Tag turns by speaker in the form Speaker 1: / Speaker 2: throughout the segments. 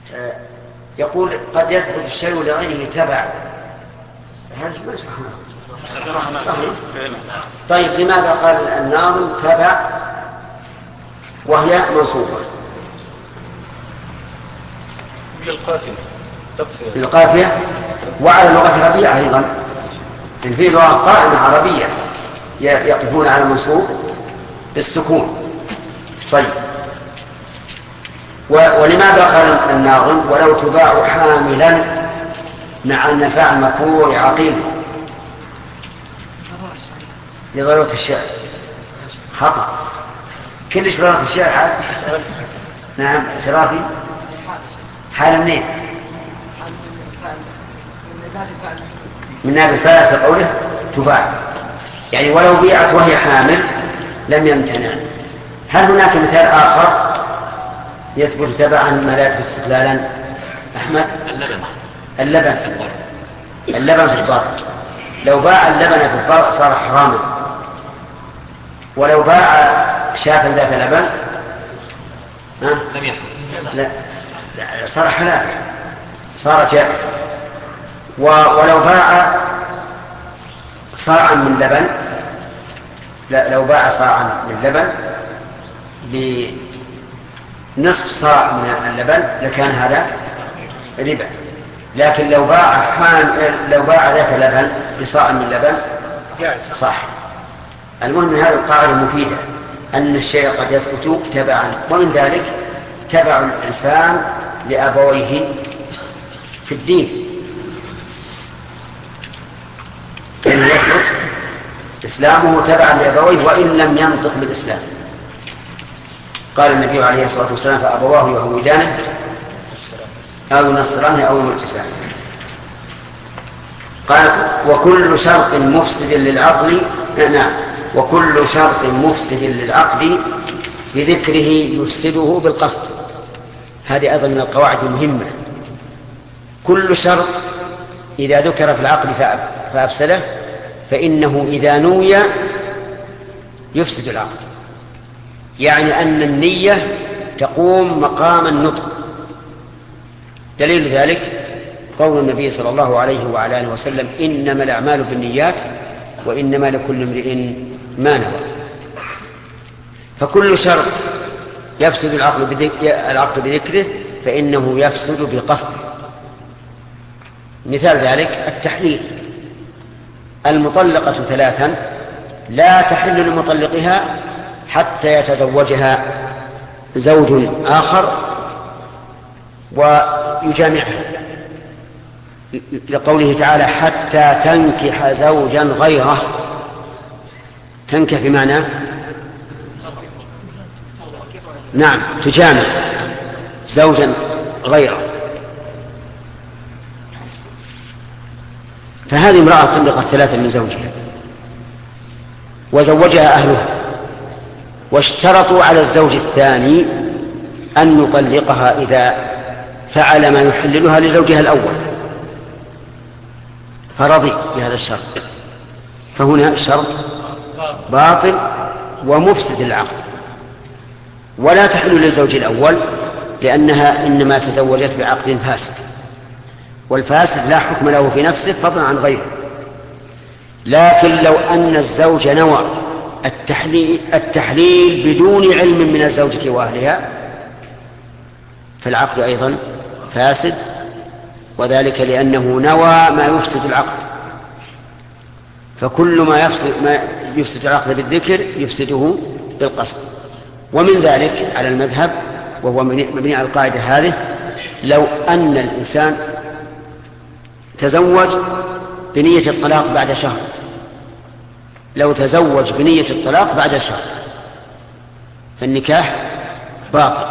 Speaker 1: يقول قد يثبت الشيء لغيره تبع، هذا ما صحيح. طيب لماذا قال الناظم تبع وهي منصوبة؟ للقافية وعلى اللغة العربية أيضا، إن في لغة قائمة عربية يقفون على المنصوب بالسكون. طيب ولماذا قال الناظم ولو تباع حاملا مع أن فاعل مفعول عقيل؟ لضرورة الشعر. خطأ، كل ضرورة الشعر حال. نعم شرافي، حال منين؟ من ناب الفاعل في قوله تباع، يعني ولو بيعت وهي حامل لم يمتنع. هل هناك مثال آخر يثبت تبعا ما لا يثبت استقلالا؟ أحمد؟ اللبن في الضرع، لو باع اللبن في الضرع صار حراما، ولو باع شاة ذات لبن لا صار حلال، صار جائز. ولو باع صاعا من لبن، لا لو باع صاعا من لبن بنصف صاع من اللبن لكان هذا ربا. لكن لو باع ذات لبن بصاع من لبن صح. المهم هذه القاعدة مفيدة، أن الشيء قد يثبت تبعا، ومن ذلك تبع الإنسان لأبويه في الدين، إن يثبت إسلامه تبعا لأبويه وإن لم ينطق بالإسلام. قال النبي عليه الصلاة والسلام فأبواه يهودانه أو نصرانه أو مجسانه. قال وكل شرط مفسد للعقل، نعم، وكل شرط مفسد للعقد بذكره يفسده بالقصد. هذه أيضا من القواعد المهمة. كل شرط إذا ذكر في العقد فأفسده فإنه إذا نوي يفسد العقد، يعني أن النية تقوم مقام النطق. دليل ذلك قول النبي صلى الله عليه وعلى آله وسلم إنما الأعمال بالنيات وإنما لكل امرئ ما نوى. فكل شرط يفسد العقد بذكره فإنه يفسد بقصده. مثال ذلك التحليل، المطلقة 3 لا تحل لمطلقها حتى يتزوجها زوج آخر ويجامعها، لقوله تعالى حتى تنكح زوجا غيره. تنكح بمعنى نعم تجامع زوجا غيره. فهذه امرأة طلقت 3 من زوجها وزوجها أهلها، واشترطوا على الزوج الثاني أن يطلقها إذا فعل ما يحللها لزوجها الأول، فرضي بهذا الشرط، فهنا الشرط باطل ومفسد للعقد. ولا تحل للزوج الأول لأنها إنما تزوجت بعقد فاسد، والفاسد لا حكم له في نفسه فضلا عن غيره. لكن لو أن الزوج نوى التحليل بدون علم من الزوجة وأهلها فالعقد أيضا فاسد، وذلك لأنه نوى ما يفسد العقد. فكل ما يفسد العقد بالذكر يفسده بالقصد. ومن ذلك على المذهب وهو مبني على القاعدة هذه، لو أن الإنسان تزوج بنية الطلاق بعد شهر، لو تزوج بنية الطلاق بعد شهر فالنكاح باطل،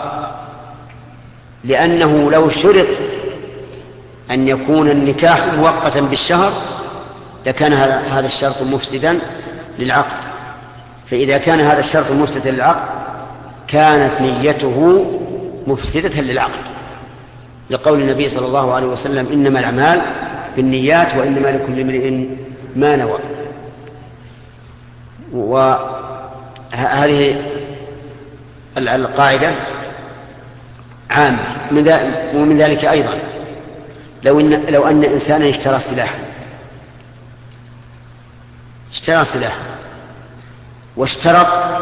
Speaker 1: لأنه لو شرط أن يكون النكاح مؤقتا بالشهر لكان هذا الشرط مفسدا للعقد. فإذا كان هذا الشرط مفسدا للعقد كانت نيته مفسدة للعقد، لقول النبي صلى الله عليه وسلم إنما الأعمال بالنيات وإنما لكل امرئ ما نوى. وهذه القاعدة عامة. ومن ذلك أيضا لو أن إنسانا اشترى سلاحا واشترط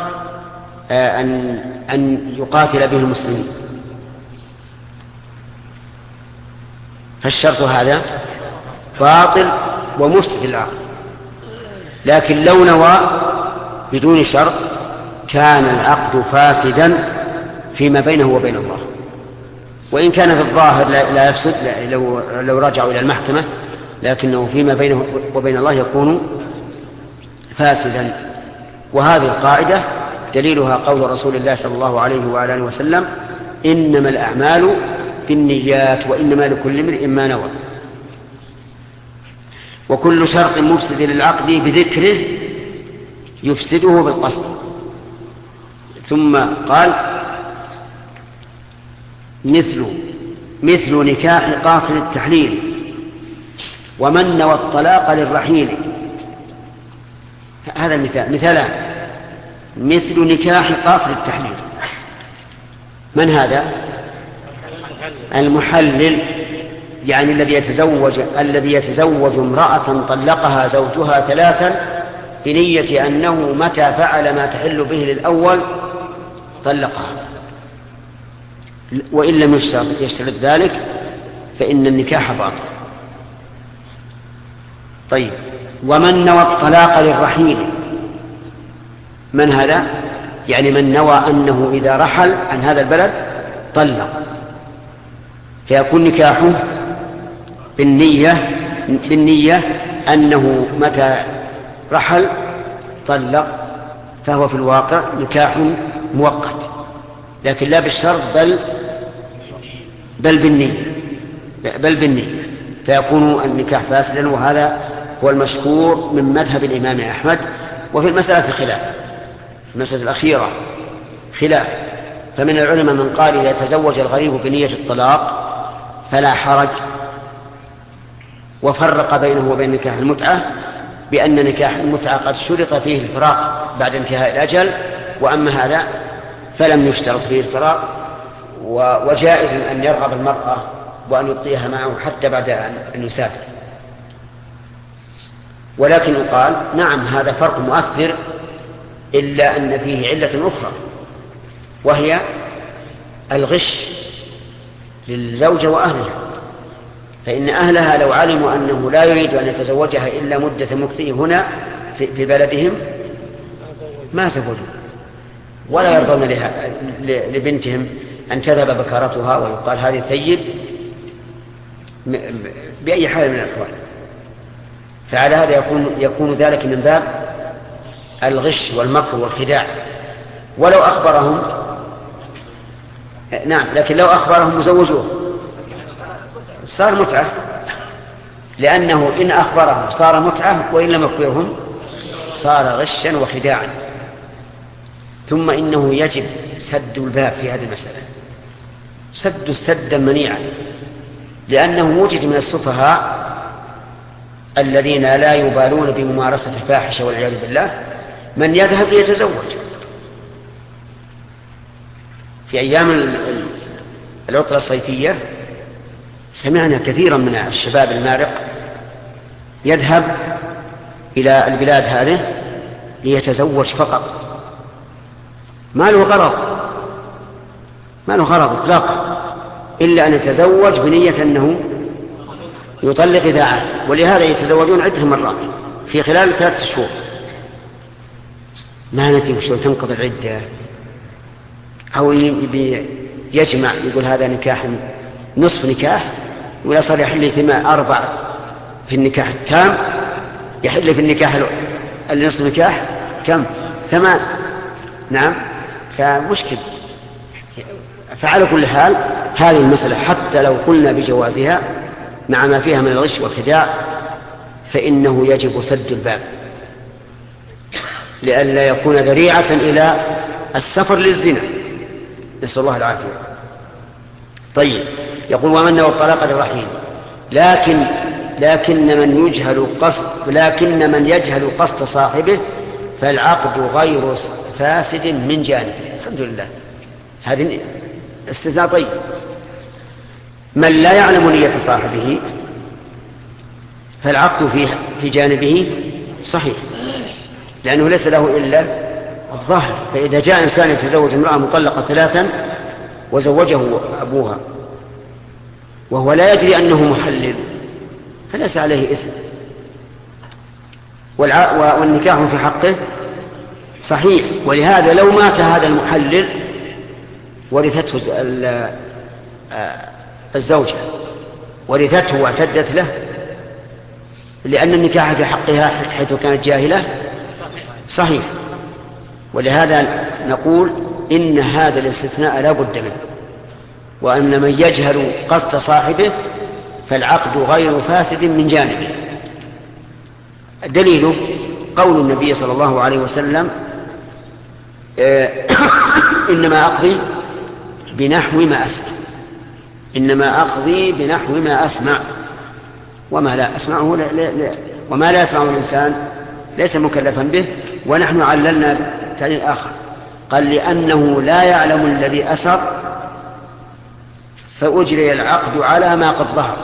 Speaker 1: أن يقاتل به المسلمين، فالشرط هذا باطل ومفسد للعقد. لكن لو نوى بدون شرط كان العقد فاسدا فيما بينه وبين الله، وإن كان في الظاهر لا يفسد لو رجعوا إلى المحكمة، لكنه فيما بينه وبين الله يكون فاسدا. وهذه القاعدة دليلها قول رسول الله صلى الله عليه وآله وسلم: إنما الأعمال بالنيات وإنما لكل امرئ ما نوى. وكل شرط مفسد للعقد بذكره يفسده بالقصد. ثم قال: مثل نكاح قاصر التحليل ومن نوى الطلاق للرحيل. هذا مثالان: مثل نكاح قاصر التحليل. من هذا؟ المحلل، يعني الذي يتزوج امرأة طلقها زوجها 3 بنية أنه متى فعل ما تحل به للأول طلقها، وإن لم يشترط ذلك فإن النكاح باطل. طيب، ومن نوى الطلاق للرحيل، من هذا؟ يعني من نوى أنه إذا رحل عن هذا البلد طلق، فيكون نكاحه بالنية أنه متى رحل طلق، فهو في الواقع نكاح مؤقت، لكن لا بالشرط بل بالنية، فيكون النكاح فاسدا. وهذا هو المشهور من مذهب الإمام أحمد. وفي المسألة خلاف، في المسألة الأخيرة خلاف، فمن العلماء من قال إذا تزوج الغريب بنية الطلاق فلا حرج، وفرق بينه وبين نكاح المتعة بأن نكاح المتعة قد شرط فيه الفراق بعد انتهاء الأجل، وأما هذا فلم يشترط فيه الفراق، وجائز أن يرغب المرأة وأن يبقيها معه حتى بعد أن يسافر. ولكن يقال نعم هذا فرق مؤثر، إلا أن فيه علة أخرى، وهي الغش للزوجة وأهلها. فإن أهلها لو علموا أنه لا يريد أن يتزوجها إلا مدة مكثه هنا في بلدهم ما زوجوا، ولا يرضون لبنتهم أن تذهب بكارتها ويقال هذه ثيب بأي حال من الأحوال. فعلى هذا يكون ذلك من باب الغش والمكر والخداع. ولو أخبرهم نعم، لكن لو أخبرهم وزوجوه صار متعة، لأنه إن أخبرهم صار متعة، وإن لم يخبرهم صار غشا وخداعا. ثم إنه يجب سد الباب في هذه المسألة، سدا منيعا، لأنه وجد من السفهاء الذين لا يبالون بممارسة الفاحشة والعياذ بالله من يذهب ليتزوج. في أيام العطلة الصيفية سمعنا كثيرا من الشباب المارق يذهب إلى البلاد هذه ليتزوج فقط، ما له غرض إطلاقا إلا أن يتزوج بنية أنه يطلق إذا عاد. ولهذا يتزوجون عدة مرات في خلال 3 شهور. ما ندري وش تنقض العدة، أو يجمع يقول هذا نكاح نصف نكاح، ولا صار يحل 4 في النكاح التام، يحل في النكاح النصف نكاح كم 8. نعم، فمشكل. فعلى كل حال هذه المسألة حتى لو قلنا بجوازها مع ما فيها من الغش والخداع فإنه يجب سد الباب لئلا يكون ذريعة إلى السفر للزنا، نسأل الله العافية. طيب، يقول ومن نوى الطلاق للرحيل لكن من يجهل قصد صاحبه فالعقد غير فاسد من جانبه. الحمد لله، استثناء. طيب من لا يعلم نية صاحبه فالعقد في جانبه صحيح، لأنه ليس له إلا الظاهر. فإذا جاء إنسان يتزوج امرأة مطلقة 3 وزوجه أبوها وهو لا يدري أنه محلل فليس عليه إثم، والنكاح في حقه صحيح. ولهذا لو مات هذا المحلل ورثته الزوجة، ورثته واعتدت له، لأن النكاح في حقها حيث كانت جاهلة صحيح. ولهذا نقول إن هذا الاستثناء لا بد منه، وأن من يجهل قصد صاحبه فالعقد غير فاسد من جانبه. دليله قول النبي صلى الله عليه وسلم إنما أقضي بنحو ما أسمع، إنما أقضي بنحو ما أسمع، وما لا أسمعه وما لا يسمعه الإنسان ليس مكلفا به. ونحن عللنا تعليل آخر، قال لأنه لا يعلم الذي أسر فأجري العقد على ما قد ظهر،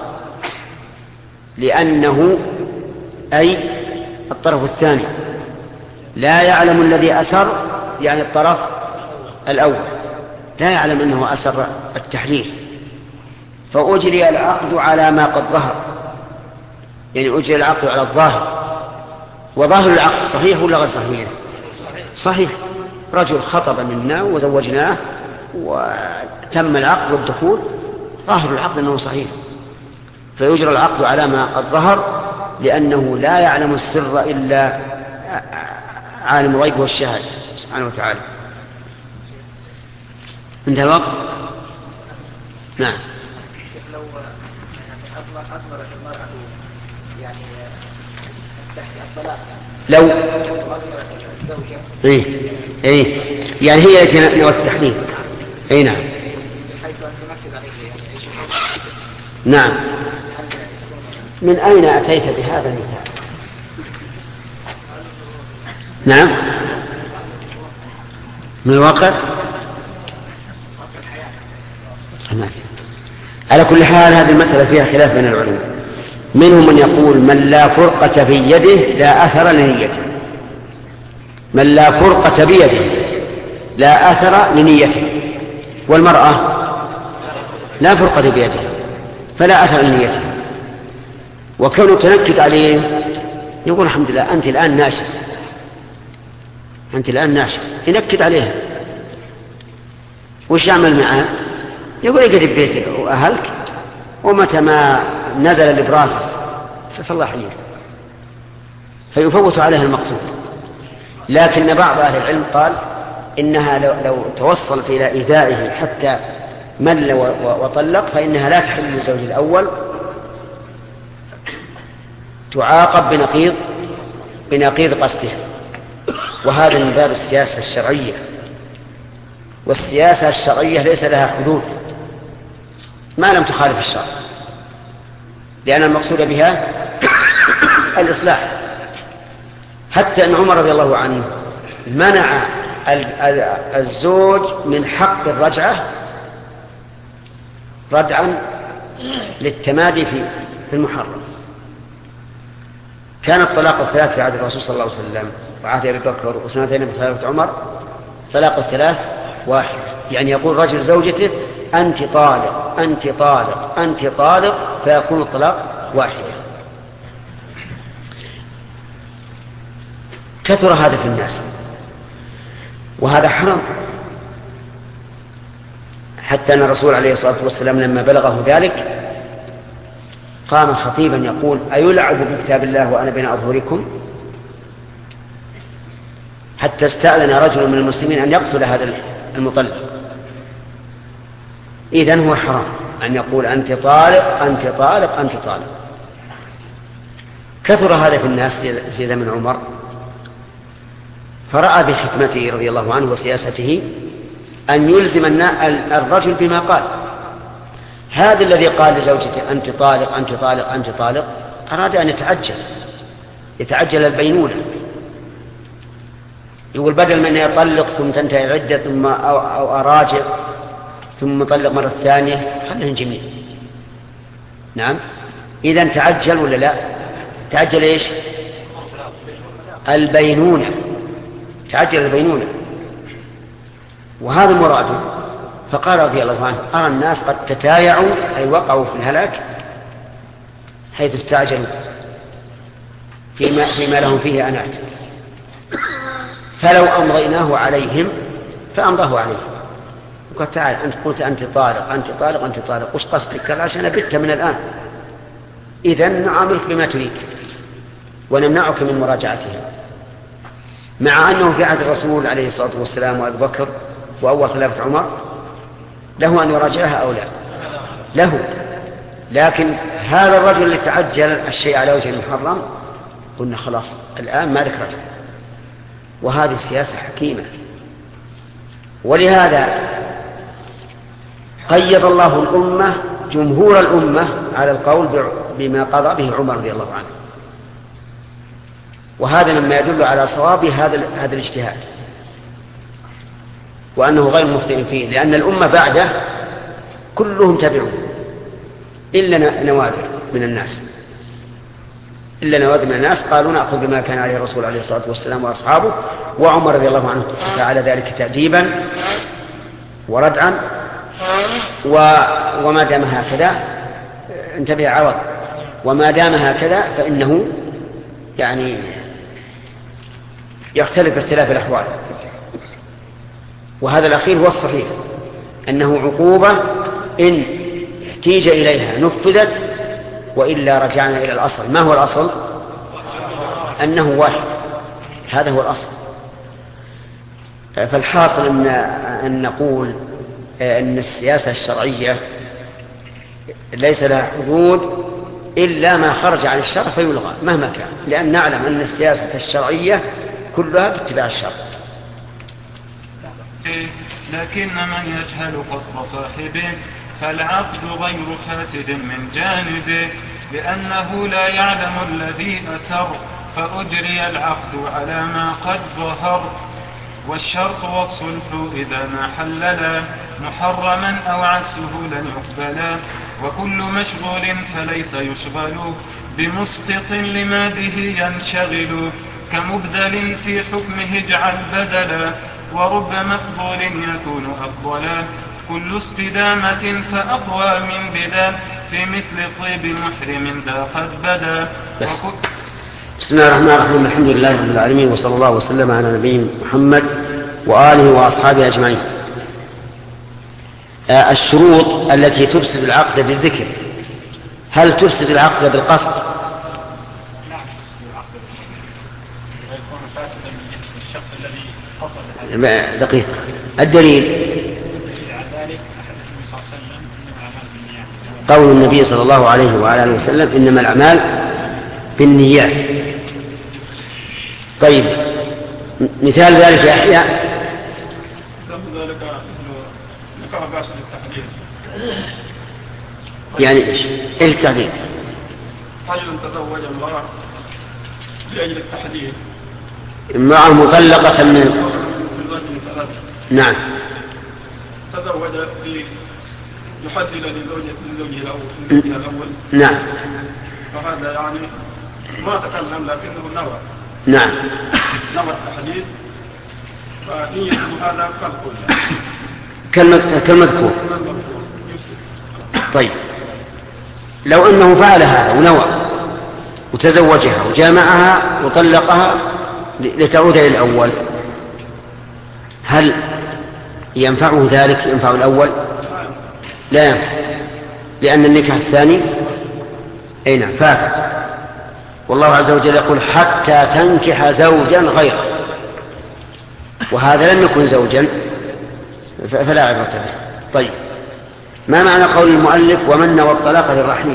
Speaker 1: لأنه أي الطرف الثاني لا يعلم الذي أسر، يعني الطرف الأول لا يعلم أنه أسر التحليل، فأجري العقد على ما قد ظهر، يعني أجري العقد على الظاهر. وظاهر العقد صحيح ولا غير صحيح؟ صحيح. رجل خطب منا وزوجناه وتم العقد والدخول، ظاهر العقد أنه صحيح، فيجرى العقد على ما قد ظهر، لأنه لا يعلم السر إلا عالم الغيب والشهادة سبحانه وتعالى. انتهى الوقت؟ نعم.
Speaker 2: لو أضمرت المرأة يعني تحت الطلاق،
Speaker 1: لو
Speaker 2: أضمرت الزوجة
Speaker 1: يعني هي التي نوت التحليل. نعم.
Speaker 2: بحيث أن تنفذ عليه يعني
Speaker 1: نعم. من أين أتيت بهذا المثال؟ نعم، من الواقع. على كل حال هذه المسألة فيها خلاف بين العلماء، منهم من يقول من لا فرقة في يده لا أثر لنيته، من لا فرقة بيده لا أثر لنيته، والمرأة لا فرقة بيدها فلا أثر لنيته. وكونه تنكد عليه يقول الحمد لله أنت الآن ناشف، أنت الآن ناشف، ينكد عليها. وش يعمل معها؟ يقول اقعد ببيتك وأهلك، ومتى ما نزل الإبراز فالله يحييك، فيفوت عليها المقصود. لكن بعض أهل العلم قال إنها لو توصلت إلى إيذائه حتى مل وطلق فإنها لا تحل للزوج الأول، تعاقب بنقيض قصدها. وهذا من باب السياسة الشرعية، والسياسة الشرعية ليس لها حدود ما لم تخالف الشرع، لأن المقصود بها الإصلاح. حتى أن عمر رضي الله عنه منع الزوج من حق الرجعة ردعا للتمادي في المحرم. كان الطلاق الثلاث في عهد الرسول صلى الله عليه وسلم وعهد أبي بكر وسنتين في خلافة عمر، طلاق الثلاث واحد، يعني يقول رجل زوجته أنت طالق أنت طالق أنت طالق، فيكون الطلاق واحدة. كثر هذا في الناس وهذا حرام، حتى أن الرسول عليه الصلاة والسلام لما بلغه ذلك قام خطيبا يقول أيلعب بكتاب الله وأنا بين أظهركم؟ حتى استأذن رجل من المسلمين أن يقتل هذا المطلق. إذن هو حرام أن يقول أنت طالق أنت طالق أنت طالق. كثر هذا في الناس في زمن عمر، فرأى بحكمته رضي الله عنه وسياسته أن يلزم الرجل بما قال. هذا الذي قال لزوجته أنت طالق أنت طالق أنت طالق أراد أن يتعجل البينونة، يقول بدل من يطلق ثم تنتهي العدة ثم أو أراجع ثم طلق مرة ثانية خليهن جميع. نعم. إذن تعجل ولا لا؟ تعجل إيش؟ البينونة، تعجل البينونة، وهذا مراده. فقال رضي الله عنه: أرى الناس قد تتايعوا أي وقعوا في الهلاك حيث استعجلوا فيما لهم فيه أنات، فلو أمضيناه عليهم فأمضاه عليهم. وقال: تعال أنت قلت أنت طالق أنت طالق أنت طالق، وش قصدك؟ قال: عشان بت من الآن. إذن نعاملك بما تريد ونمنعك من مراجعتها. مع أنه في عهد الرسول عليه الصلاة والسلام وأبي بكر وأول خلافة عمر له أن يراجعها أو لا؟ له. لكن هذا الرجل اللي تعجل الشيء على وجه المحرم قلنا خلاص الآن ما لك رجع. وهذه السياسة حكيمة. ولهذا قيد الله الأمة جمهور الأمة على القول بما قضى به عمر رضي الله عنه، وهذا مما يدل على صواب هذا الاجتهاد وأنه غير مخطئ فيه، لأن الأمة بعده كلهم تبعوا إلا نوادر من الناس قالوا نأخذ بما كان عليه الرسول عليه الصلاة والسلام وأصحابه، وعمر رضي الله عنه فعل ذلك تأديبا وردعا. وما دام هكذا انتبه عوض، وما دام هكذا فإنه يعني يختلف اختلاف الأحوال. وهذا الأخير هو الصحيح، أنه عقوبة إن احتيج إليها نفذت، وإلا رجعنا إلى الأصل. ما هو الأصل؟ أنه واحد، هذا هو الأصل. فالحاصل أن نقول أن السياسة الشرعية ليس لها حدود إلا ما خرج عن الشرع فيلغى مهما كان، لأن نعلم أن السياسة الشرعية كلها باتباع الشرع.
Speaker 3: لكن من يجهل قصد صاحبه فالعقد غير فاسد من جانبه، لأنه لا يعلم الذي أثر فأجري العقد على ما قد ظهر. والشرط والصلح إذا ما حللا محرما أو عسه لن يقبلا، وكل مشغول فليس يشغل بمسقط لما به ينشغل، كمبدل في حكمه اجعل بدلا، ورب مفضول يكون أفضلا، كل استدامة فأقوى من بدا، في مثل طيب محرم ذا قد بدا.
Speaker 1: بسم الله الرحمن الرحيم، الحمد لله رب العالمين، وصلى الله وسلم على نبينا محمد وآله وأصحابه أجمعين. الشروط التي تفسد العقد بالذكر، هل تفسد العقد بالقصد؟
Speaker 4: لا، تفسد العقد ويكون فاسدا من جنس الشخص الذي قصد.
Speaker 1: دقيق. الدليل
Speaker 4: على ذلك حديث النبي صلى الله عليه وسلم إنما الأعمال بالنيات،
Speaker 1: قول النبي صلى الله عليه وعلى آله وسلم إنما الأعمال بالنيات. طيب، مثال ذلك يا يحيى.
Speaker 4: ذلك نكاح باسل التحديد.
Speaker 1: يعني ايش التحديد؟
Speaker 4: رجل تزوج امرأة لأجل التحديد،
Speaker 1: امرأة مطلقة من
Speaker 4: رجل ثلاثة.
Speaker 1: نعم.
Speaker 4: تزوج ليحدد لزوجها الأول.
Speaker 1: نعم.
Speaker 4: فهذا يعني ما تكلم لكنه نوى.
Speaker 1: نعم.
Speaker 4: نوى التحديد، فنيته هذا
Speaker 1: كالمذكور. طيب، لو أنه فعل هذا ونوى وتزوجها وجامعها وطلقها لتعود إلى الأول، هل ينفعه ذلك؟ ينفع الأول؟ لا ينفع، لأن النكاح الثاني أي نعم فاسد. والله عز وجل يقول حتى تنكح زوجا غيره، وهذا لم يكن زوجا فلا عبرة به. طيب، ما معنى قول المؤلف ومن نوى الطلاق للرحيل؟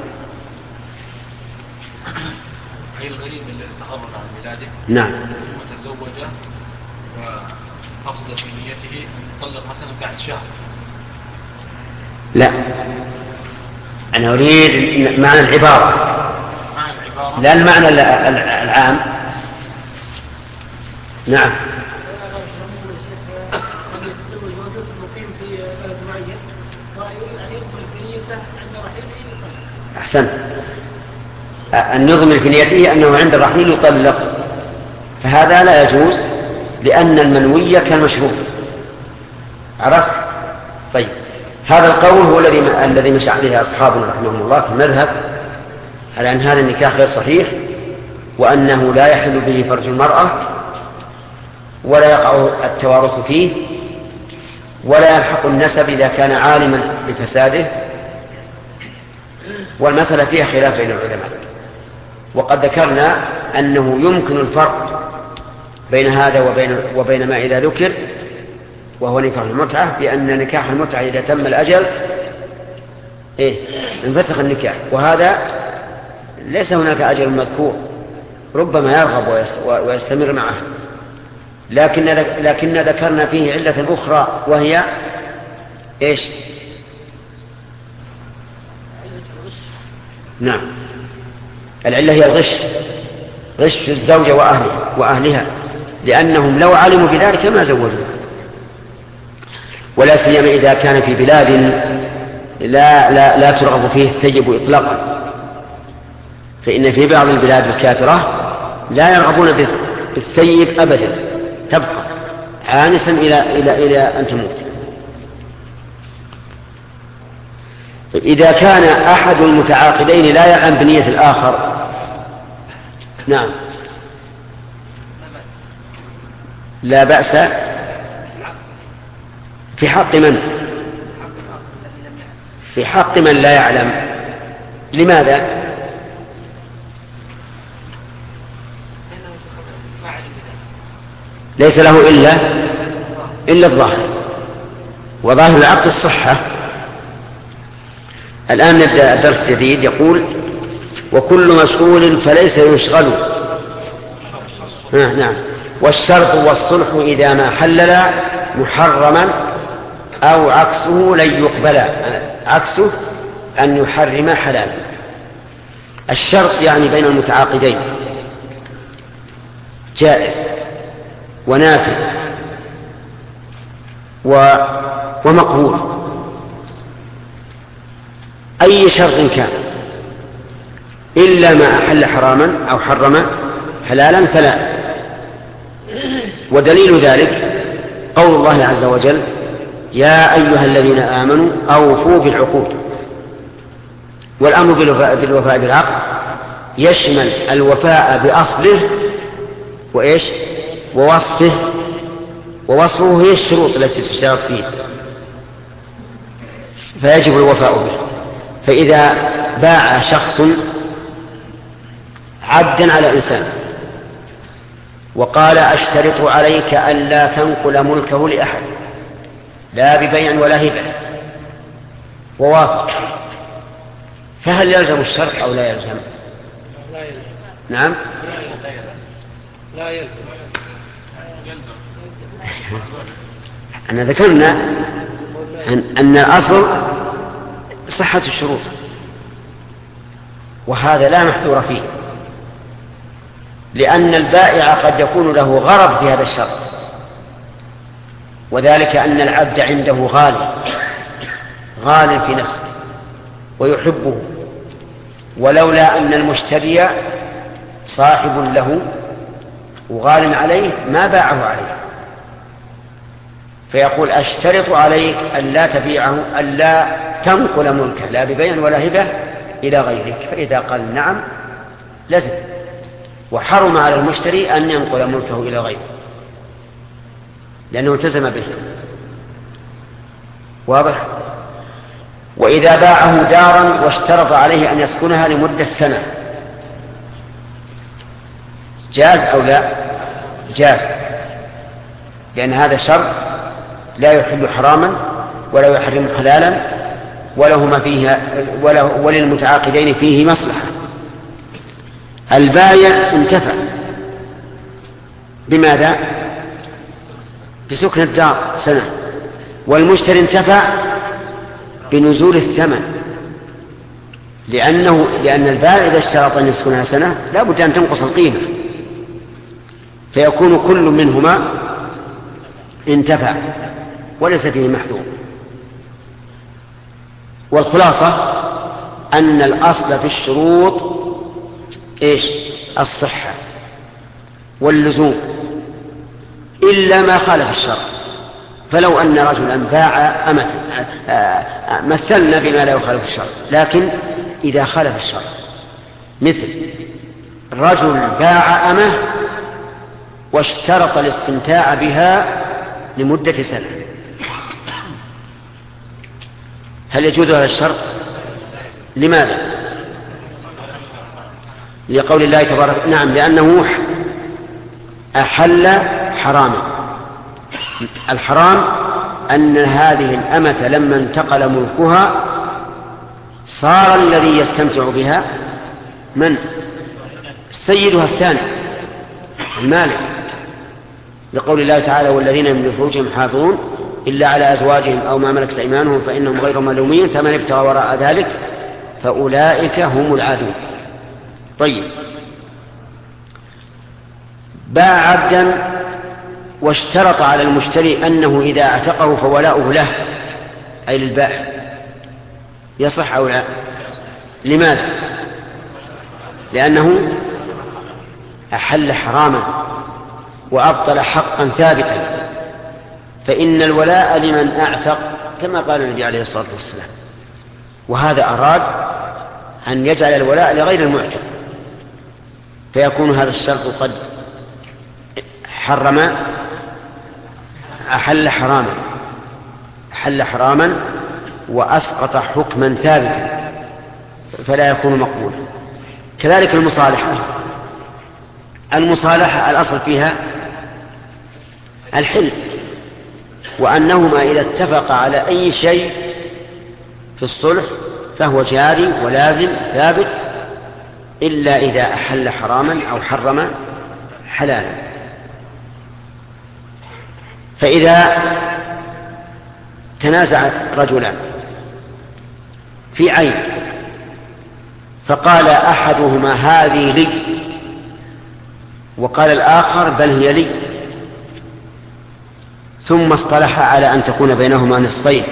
Speaker 5: هي الغريب الذي تغرب عن بلاده
Speaker 1: نعم
Speaker 5: وتزوج وقصد في نيته أن يطلق مثلا بعد شهر.
Speaker 1: لا، أنا أريد معنى العبارة لا المعنى العام. نعم. أحسنت. أن يضمن في نيته أنه عند الرحيل يطلق، فهذا لا يجوز لأن المنوي كالمشروط. عرفت؟ طيب، هذا القول هو الذي مشى عليه أصحابنا رحمهم الله في المذهب، على أن هذا النكاح غير صحيح، وأنه لا يحل به فرج المرأة، ولا يقع التوارث فيه، ولا يلحق النسب إذا كان عالما بفساده. والمسألة فيها خلاف بين العلماء، وقد ذكرنا أنه يمكن الفرق بين هذا وبين ما إذا ذكر، وهو نكاح المتعة، بأن نكاح المتعة إذا تم الأجل انفسخ النكاح، وهذا ليس هناك أجل مذكور، ربما يرغب ويستمر معه، لكن ذكرنا فيه علة أخرى، وهي إيش؟ نعم، العلة هي الغش، غش الزوجة وأهلها، لأنهم لو علموا بذلك ما زوجوا، ولا سيما إذا كان في بلاد لا ترغب فيه الثيب إطلاقا، فإن في بعض البلاد الكافرة لا يرغبون بالثيب أبدا، تبقى عانسا إلى أن تموت. إذا كان أحد المتعاقدين لا يعلم بنية الآخر، نعم، لا بأس في حق من؟ في حق من لا يعلم. لماذا؟ ليس له إلا الظاهر، وظاهر العقد الصحة. الآن نبدأ درس جديد، يقول: وكل مشغول فليس يشغل. نعم. والشرط والصلح إذا ما حلل محرما أو عكسه لن يقبل، عكسه أن يحرم حلالا. الشرط يعني بين المتعاقدين جائز ونافع ومقبول، أي شرط كان، إلا ما أحل حراما أو حرم حلالا فلا. ودليل ذلك قول الله عز وجل: يا أيها الذين آمنوا أوفوا بالعقود. والأمر بالوفاء بالعقد يشمل الوفاء بأصله وإيش؟ ووصفه. ووصفه هي الشروط التي تشترط فيه، فيجب الوفاء به. فإذا باع شخص عبدا على إنسان وقال: أشترط عليك ألا تنقل ملكه لأحد، لا ببيع ولا هبة، ووافق، فهل يلزم الشرط أو لا يلزم؟ نعم،
Speaker 4: لا يلزم.
Speaker 1: أنا ذكرنا أن الأصل صحة الشروط، وهذا لا محذور فيه، لأن البائع قد يكون له غرض في هذا الشرط، وذلك أن العبد عنده غال في نفسه ويحبه، ولولا أن المشتري صاحب له وغال عليه ما باعه عليه، فيقول: أشترط عليك ألا تبيعه، ألا تنقل ملكه لا ببيع ولا هبة إلى غيرك. فإذا قال نعم لزم، وحرم على المشتري أن ينقل ملكه إلى غيره لأنه التزم به. واضح؟ وإذا باعه دارا واشترط عليه أن يسكنها لمدة سنة جاز أو لا؟ جاز، لأن هذا شرط لا يحل حراما ولا يحرم حلالا، ولهما فيها وللمتعاقدين فيه مصلحة. البايع انتفع بماذا؟ بسكن الدار سنة، والمشتري انتفع بنزول الثمن، لأن البائع إذا اشترط أن يسكنها سنة لا بد أن تنقص القيمة، فيكون كل منهما انتفع وليس فيه محذور. والخلاصة أن الأصل في الشروط إيش؟ الصحة واللزوم إلا ما خالف الشرع. فلو أن رجلا باع أمة مثلنا بما لا يخالف الشرع، لكن إذا خالف الشرع، مثل رجل باع أمة واشترط الاستمتاع بها لمدة سنة، هل يجوز هذا الشرط؟ لماذا؟ لقول الله تبارك نعم، لأنه أحل حراما. الحرام أن هذه الأمة لما انتقل ملكها صار الذي يستمتع بها من؟ سيدها الثاني المالك، لقول الله تعالى والذين من فروجهم حافظون إلا على أزواجهم أو ما ملكت أيمانهم فإنهم غير ملومين فمن ابتغى وراء ذلك فأولئك هم العادون. طيب، باع عبدا واشترط على المشتري أنه إذا اعتقه فولاؤه له أي للبائع، يصح أو لا؟ لماذا؟ لأنه أحل حراما وأبطل حقا ثابتا، فإن الولاء لمن أعتق كما قال النبي عليه الصلاة والسلام، وهذا أراد أن يجعل الولاء لغير المعتق، فيكون هذا الشرط قد أحل حراما وأسقط حكما ثابتا فلا يكون مقبولا. كذلك المصالحة الأصل فيها الحل، وأنهما إذا اتفقا على أي شيء في الصلح فهو جاري ولازم ثابت إلا إذا أحل حراما أو حرم حلالا. فإذا تنازع رجلان في عين فقال أحدهما هذه لي وقال الآخر بل هي لي، ثم اصطلح على أن تكون بينهما نصفين،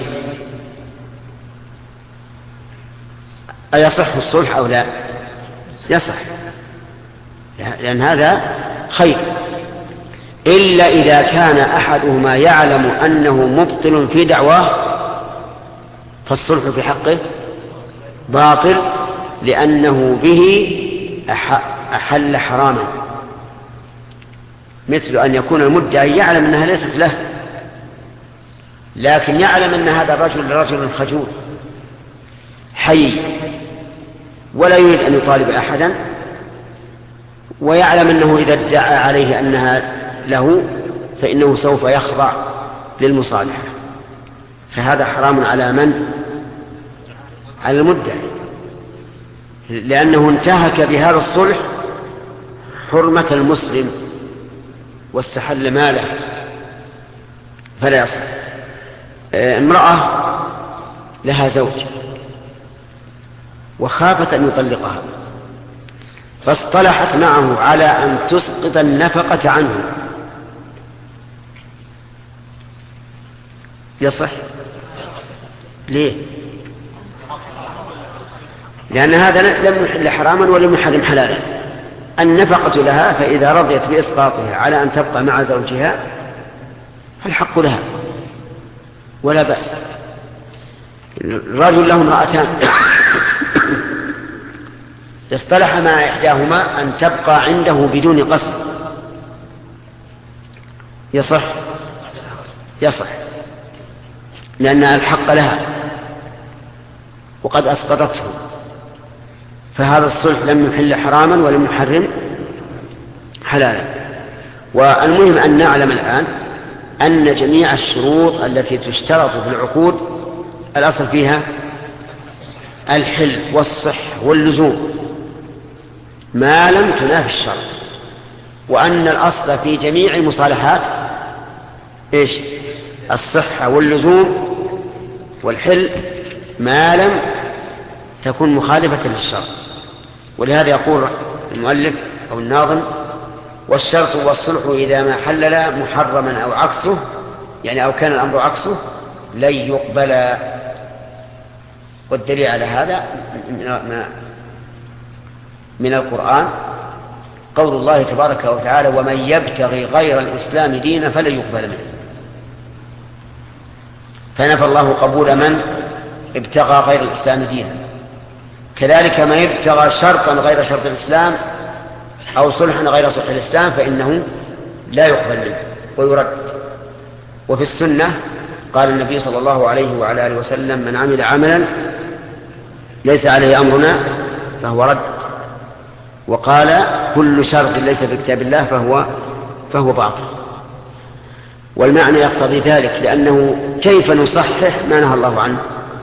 Speaker 1: أيصح الصلح أو لا؟ يصح، لأن هذا خير، إلا إذا كان أحدهما يعلم أنه مبطل في دعواه فالصلح في حقه باطل، لأنه به أحل حراما، مثل أن يكون المدعي يعلم أنها ليست له، لكن يعلم أن هذا الرجل رجل خجول حي ولا يريد أن يطالب أحدا، ويعلم أنه إذا ادعى عليه أنها له فإنه سوف يخضع للمصالحة، فهذا حرام على من؟ على المدعي، لأنه انتهك بهذا الصلح حرمة المسلم واستحل ماله فلا يصح. امرأة لها زوج وخافت أن يطلقها فاصطلحت معه على أن تسقط النفقة عنه، يصح؟ ليه؟ لأن هذا لم يحل حراما ولم يحرم حلالا، النفقة لها، فإذا رضيت بإسقاطها على أن تبقى مع زوجها فالحق لها ولا بأس. الرجل له امرأتان اصطلح مع إحداهما أن تبقى عنده بدون قصد، يصح؟ يصح، لأن الحق لها وقد أسقطته، فهذا الصلح لم يحل حراما ولم يحرم حلالا. والمهم أن نعلم الآن أن جميع الشروط التي تشترط في العقود الأصل فيها الحل والصح واللزوم ما لم تنافي الشرع، وأن الأصل في جميع المصالحات إيش؟ الصحة واللزوم والحل ما لم تكون مخالفة للشرع. ولهذا يقول المؤلف أو الناظم والشرط والصلح إذا ما حلل محرما أو عكسه، يعني أو كان الأمر عكسه لن يقبل. والدليل على هذا من القرآن قول الله تبارك وتعالى: ومن يبتغي غير الإسلام دينا فلن يقبل منه. فنفى الله قبول من ابتغى غير الإسلام دينا. كذلك من يبتغى شرطا غير شرط الإسلام أو صلحا غير صلح الإسلام فإنه لا يقبل منه ويرد. وفي السنة قال النبي صلى الله عليه وعلى آله وسلم: من عمل عملا ليس عليه أمرنا فهو رد. وقال: كل شرط ليس في كتاب الله فهو باطل. والمعنى يقتضي ذلك، لأنه كيف نصحح ما نهى الله عنه؟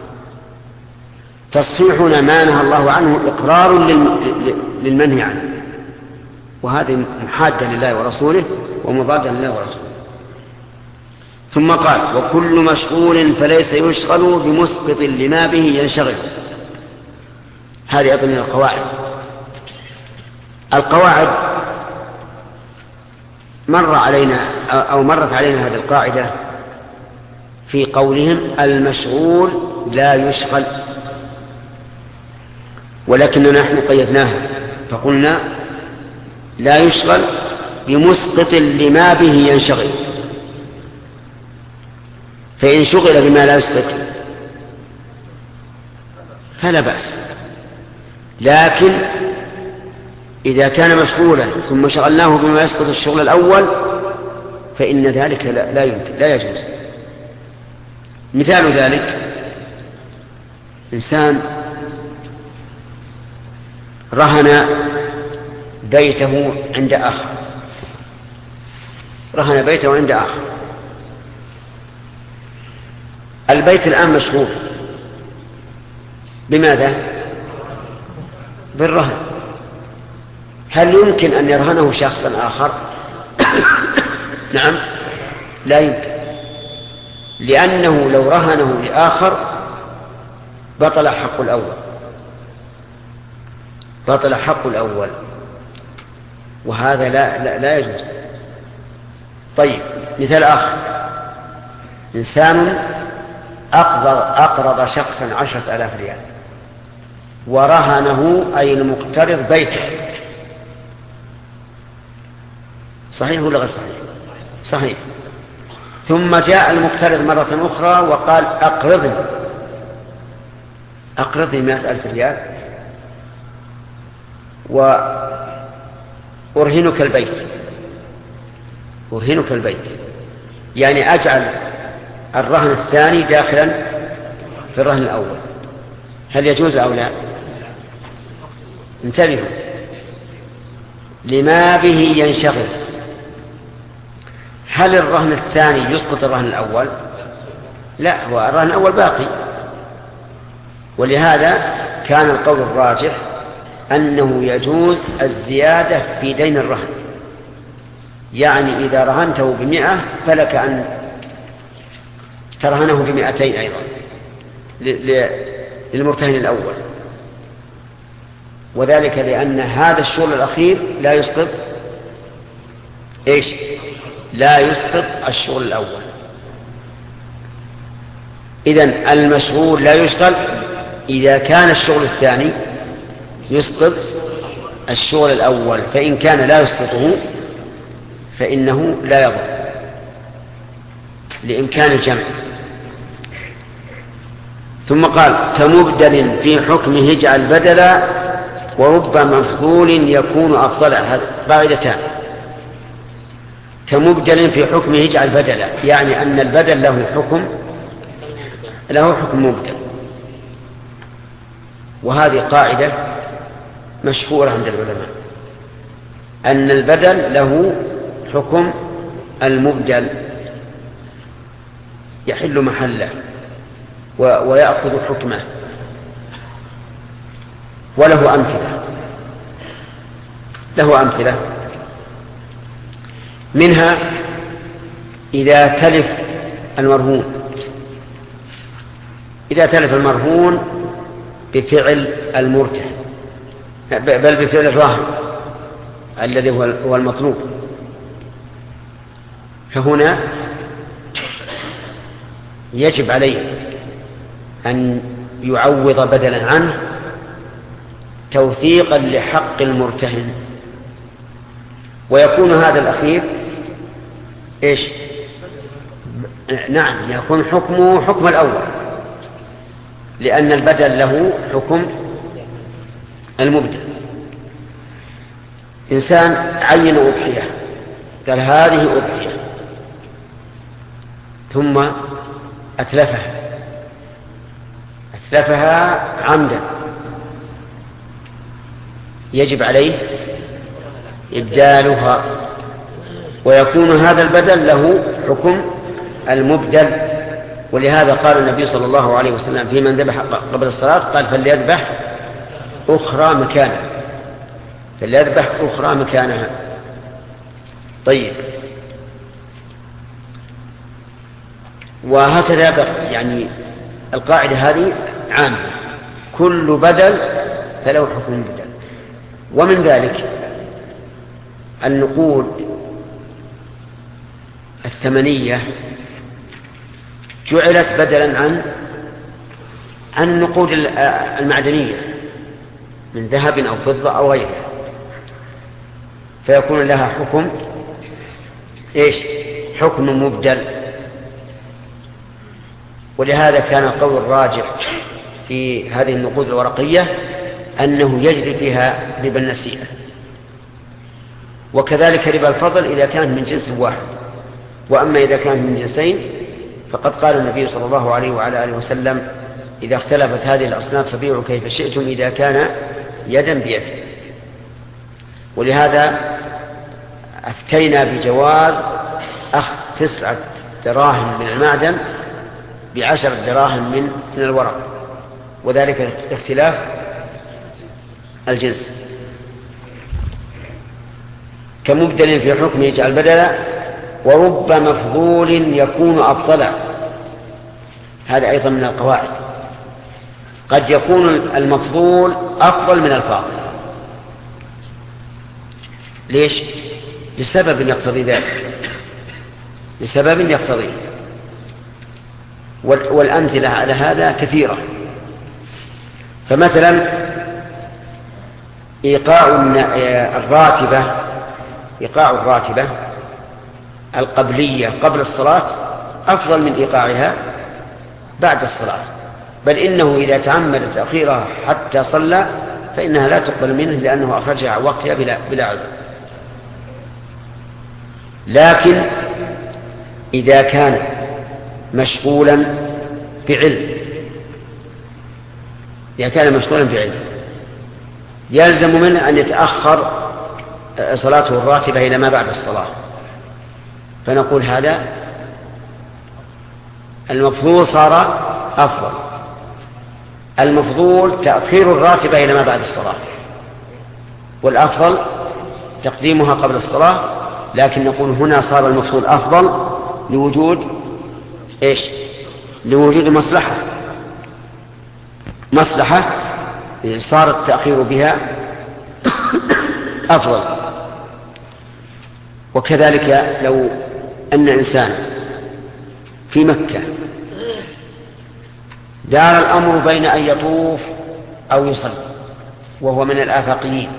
Speaker 1: تصحيحنا ما نهى الله عنه إقرار للمنهي عنه، وهذه محادة لله ورسوله ومضادة لله ورسوله. ثم قال: وكل مشغول فليس يشغل بمسقط لما به ينشغل. هذه أيضا من القواعد. القواعد مرت علينا هذه القاعدة في قولهم: المشغول لا يشغل. ولكننا نحن قيدناها فقلنا: لا يشغل بمسقط لما به ينشغل. فإن شغل بما لا يسقط فلا بأس، لكن إذا كان مشغولا ثم شغلناه بما يسقط الشغل الأول فإن ذلك لا يمكن، لا يجوز. مثال ذلك: إنسان رهن بيته عند آخر، البيت الآن مشغول بماذا؟ بالرهن. هل يمكن أن يرهنه شخصا آخر؟ نعم، لا يمكن، لأنه لو رهنه لآخر بطل حق الأول، وهذا لا يجوز. طيب، مثال آخر: إنسان أقرض شخصا 10,000 ريال ورهنه أي المقترض بيته. صحيح ولا غير صحيح؟ صحيح. ثم جاء المقترض مرة أخرى وقال: أقرضني 100,000 ريال وأرهنك البيت، يعني أجعل الرهن الثاني داخلا في الرهن الأول. هل يجوز أو لا؟ انتبهوا، لما به ينشغل. هل الرهن الثاني يسقط الرهن الأول؟ لا، هو الرهن الأول باقي. ولهذا كان القول الراجح أنه يجوز الزيادة في دين الرهن، يعني إذا رهنته ب100 فلك أن ترهنه ب200 أيضا للمرتهن الأول، وذلك لأن هذا الشغل الأخير لا يسقط الشغل الأول. إذن المشغول لا يشغل إذا كان الشغل الثاني يسقط الشغل الأول، فإن كان لا يسقطه فإنه لا يضر لإمكان الجمع. ثم قال: كمبدل في حكمه اجعل بدلا ورب مفضول يكون أفضل. قاعدتان: كمبدل في حكمه اجعل بدلا، يعني أن البدل له حكم مبدل. وهذه قاعدة مشهورة عند العلماء، أن البدل له حكم المبدل يحل محله ويأخذ حكمه. وله أمثلة منها: إذا تلف المرهون بفعل المرتهن، بل بفعل الراهن الذي هو المطلوب، فهنا يجب عليه أن يعوض بدلا عنه توثيقا لحق المرتهن، ويكون هذا الأخير إيش؟ نعم، يكون حكمه حكم الأول، لأن البدل له حكم المبدل. إنسان عين أضحية، قال هذه أضحية، ثم أتلفها عمدا، يجب عليه إبدالها، ويكون هذا البدل له حكم المبدل. ولهذا قال النبي صلى الله عليه وسلم في من ذبح قبل الصلاة قال فليذبح أخرى مكانها. طيب، وهكذا يعني القاعدة هذه عامة، كل بدل فله حكم بدل. ومن ذلك النقود الثمنية جعلت بدلا عن النقود المعدنية من ذهب أو فضة أو غيرها، فيكون لها حكم إيش؟ حكم مبدل. ولهذا كان القول الراجح في هذه النقود الورقية أنه يجري فيها ربا النسيئة، وكذلك ربا الفضل إذا كانت من جنس واحد. وأما إذا كانت من جنسين فقد قال النبي صلى الله عليه وعلى آله وسلم إذا اختلفت هذه الأصناف فبيعوا كيف شئتم إذا كان يدا بيد. ولهذا أفتينا بجواز أخذ 9 دراهم من المعدن ب10 دراهم من الورق، وذلك اختلاف الجنس. كمبدل في حكمه يجعل بدلا، ورب مفضول يكون أفضل. هذا أيضا من القواعد، قد يكون المفضول أفضل من الفاضل. ليش؟ لسبب يقتضي ذلك، لسبب يقتضي. والأمثلة على هذا كثيرة. فمثلا إيقاع الراتبة القبلية قبل الصلاة أفضل من إيقاعها بعد الصلاة، بل إنه إذا تعمد تأخيرها حتى صلى فإنها لا تقبل منه لأنه أخرجها عن وقتها بلا عذر. لكن إذا كان مشغولا بعلم يلزم منه أن يتأخر صلاته الراتبة إلى ما بعد الصلاة، فنقول هذا المفضول صار أفضل. المفضول تأخير الراتبة إلى ما بعد الصلاة، والأفضل تقديمها قبل الصلاة. لكن نقول هنا صار المفضول أفضل لوجود إيش؟ لوجود مصلحة صار التأخير بها أفضل. وكذلك لو أن إنسان في مكة دار الأمر بين أن يطوف أو يصلي وهو من الآفاقيين،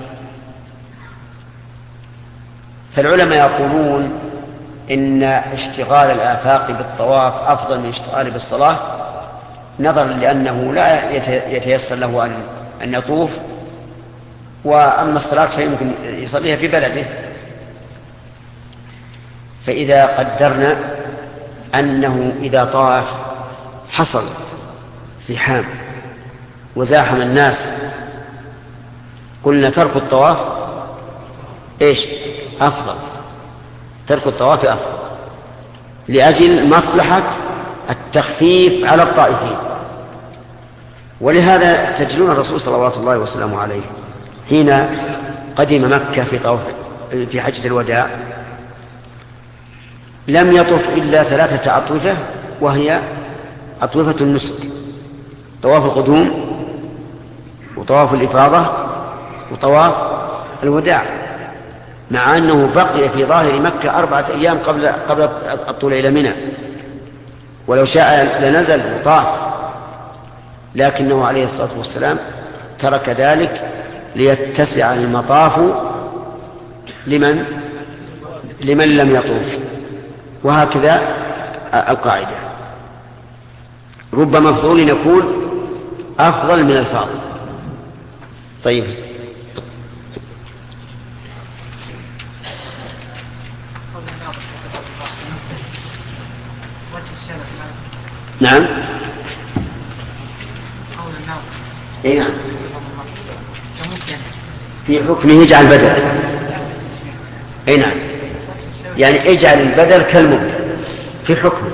Speaker 1: فالعلماء يقولون إن اشتغال الآفاق بالطواف أفضل من اشتغال بالصلاة، نظرا لأنه لا يتيسر له أن يطوف، وأما الصلاة فيمكن يصليها في بلده. فإذا قدرنا أنه إذا طاف حصل زحام وزاحم الناس، قلنا ترك الطواف إيش؟ أفضل، ترك الطواف أفضل لأجل مصلحة التخفيف على الطائفين. ولهذا تجدون الرسول صلى الله عليه وسلم حين قدم مكة في حجة الوداع لم يطف إلا 3 أطوفة، وهي أطوفة النسك: طواف القدوم، وطواف الإفاضة، وطواف الوداع، مع أنه بقي في ظاهر مكة 4 أيام قبل الطلوع إلى منى، ولو شاء لنزل وطاف. لكنه عليه الصلاة والسلام ترك ذلك ليتسع المطاف لمن لم يطوف. وهكذا القاعدة، رب مفضول يكون أفضل من الفاضل. طيب، نعم. اي نعم، في حكمه اجعل بدل. اي نعم، يعني اجعل البدل كالمبدل في حكمه.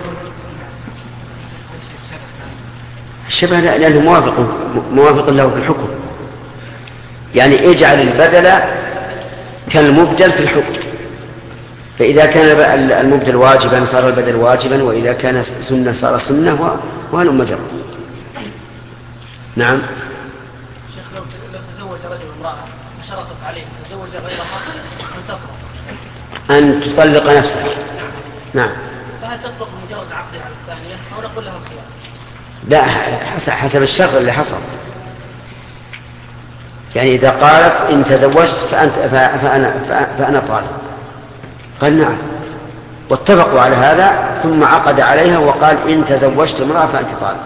Speaker 1: الشبه لأنه موافق له في الحكم، يعني اجعل البدل كالمبدل في الحكم. فإذا كان المبدل واجبا صار البدل واجبا، وإذا كان سنة صار سنة، وهل مجرى. نعم.
Speaker 2: شيخ، لو تزوج رجل امرأة وشرطت عليه تزوج غيرها
Speaker 1: أن تطلق نفسها. نعم.
Speaker 2: فهل تطلق مجرد عقد على الثانية أو نقول لها الخيار؟
Speaker 1: لا، حسب الشرط اللي حصل. يعني إذا قالت إن تزوجت فأنا طالق، قال نعم، واتفقوا على هذا، ثم عقد عليها وقال إن تزوجت امرأة فأنت طالق،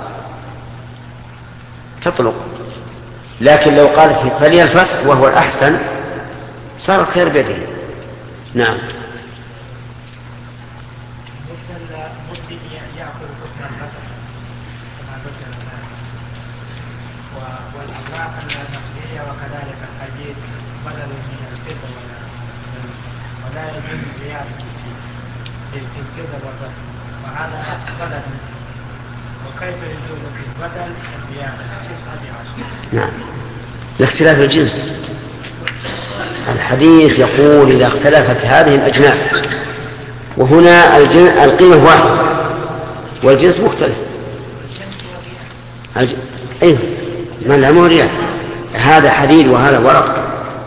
Speaker 1: تطلق. لكن لو قالت فلي الفسخ وهو الأحسن صار الخير بيده. نعم.
Speaker 2: والأوراق النقدية وكذلك الحديد بدل من الفضة ولا يجوز زيادة في الفضة والبدل، وهذا بدل. وكيف يجوز في البدل الزيادة؟
Speaker 1: نعم، لاختلاف الجنس. الحديث يقول إذا اختلفت هذه الأجناس، وهنا القيمة واحدة والجنس مختلف. أيه، ما لا موريا، هذا حديد وهذا ورق.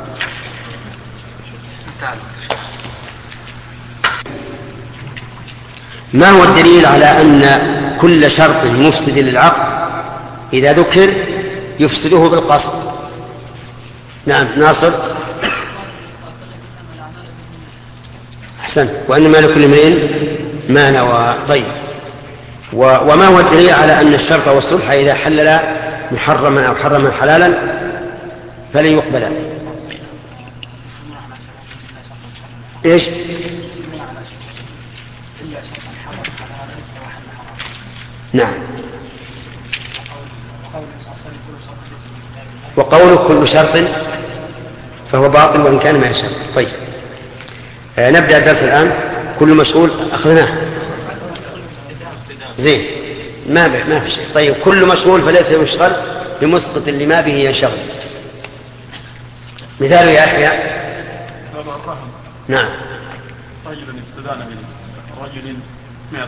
Speaker 1: ما هو الدليل على أن كل شرط مفسد للعقد إذا ذكر يفسده بالقصد؟ نعم، ناصر. أحسن، وإنما لكل امرئ ما نوى. طيب، وما هو الدليل على أن الشرط والصلح إذا حلل محرما أو حرما حلالا فلن يقبل؟ إيش؟ نعم. وقول كل شرط فهو باطل وإن كان ما يشرط. طيب، نبدأ الدرس الآن. كل مشغول أخذناه زين، ما في شيء. طيب، كل مشغول فليس يشغل بمسقط لما به ينشغل. مثال يا أحياء. نعم.
Speaker 6: رجل استدان من رجل 100,000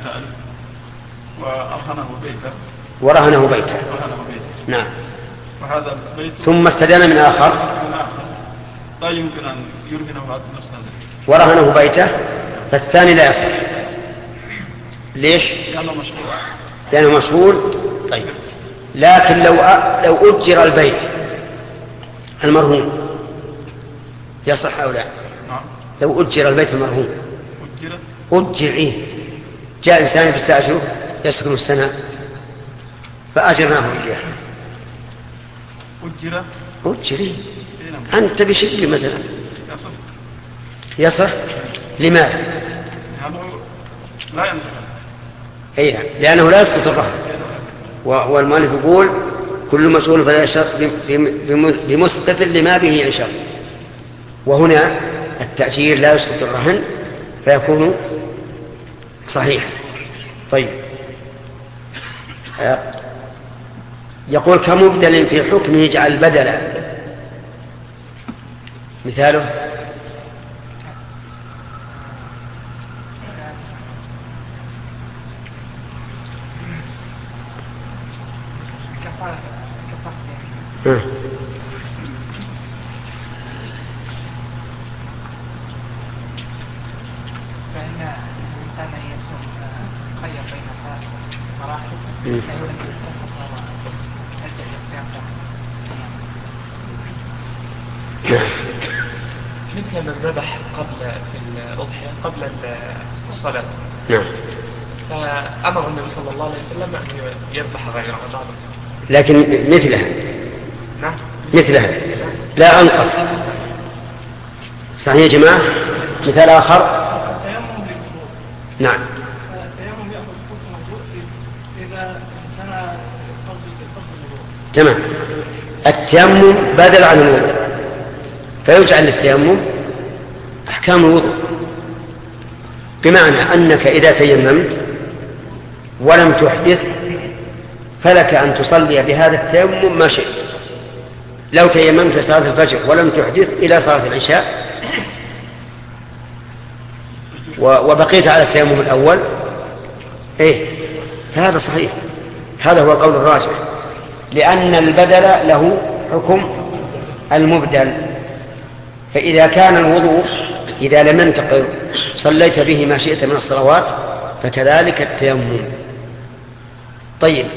Speaker 6: ورهنه بيته.
Speaker 1: نعم.
Speaker 6: وهذا البيت
Speaker 1: ثم استدان من آخر
Speaker 6: لا يمكن أن يرهنه نفس هذا
Speaker 1: ورهنه بيته، فالثاني لا يصح. ليش؟ لأنه مشغول. طيب، لكن لو أجر البيت المرهون يصح أو لا؟ لو أجر البيت المرهون أجر إيه؟ جاء إنسان بيستأجره يسكن السنة فأجرناه إياه. أجر إيه؟ أنت بشكل مثلا يصح. لماذا؟
Speaker 6: لا ينصح.
Speaker 1: أي، لأنه لا يسقط الرهن. والمؤلف يقول كل مسؤول فلا يشرط بمستثل لما به ينشغل. وهنا التأجير لا يسقط الرهن فيكون صحيح. طيب، يقول كمبدل في حكمه يجعل بدلا. مثاله
Speaker 2: فإن الإنسان يخير بين مراحل لا يمكن
Speaker 7: كان ذبح قبل في الأضحية قبل الصلاة.
Speaker 1: نعم.
Speaker 7: فأمر النبي صلى الله عليه وسلم أن يذبح غيره بعد.
Speaker 1: لكن مثلها.
Speaker 7: نعم.
Speaker 1: مثلها لا أنقص. صحيح يا جماعة. مثال آخر. نعم.
Speaker 2: التيمم يأخذ حكم الوضوء إذا امتنع فرض الوضوء.
Speaker 1: تمام. التيمم بدل عن الوضوء، فيجعل للتيمم أحكام الوضوء، بمعنى أنك إذا تيممت ولم تحدث فلك أن تصلي بهذا التيمم ما شئت. لو تيممت صلاة الفجر ولم تحدث إلى صلاة العشاء وبقيت على التيمم الأول فهذا صحيح. هذا هو القول الراجح، لأن البدل له حكم المبدل. فإذا كان الوضوء إذا لم ينتقض صليت به ما شئت من الصلوات، فكذلك التيمم. طيب،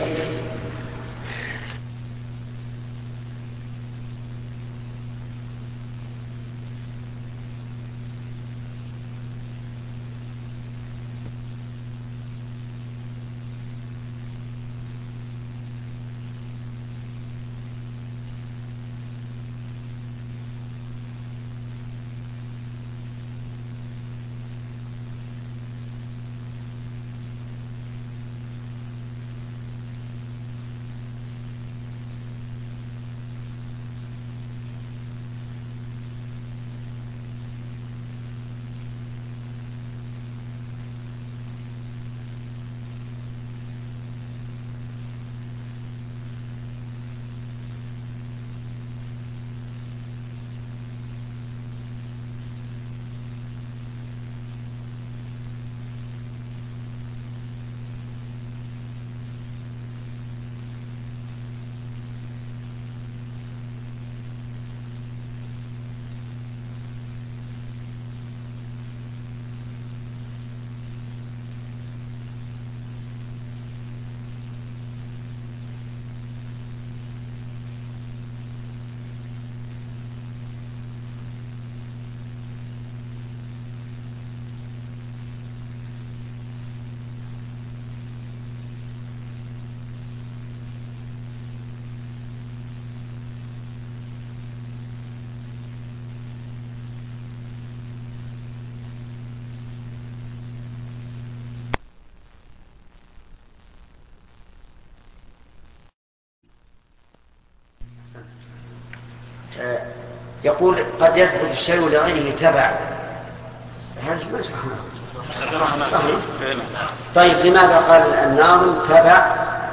Speaker 1: يقول قد يثبت الشيء لغيره تبع، هذا ما شرحناه. صحيح. طيب، لماذا قال الناظم تبع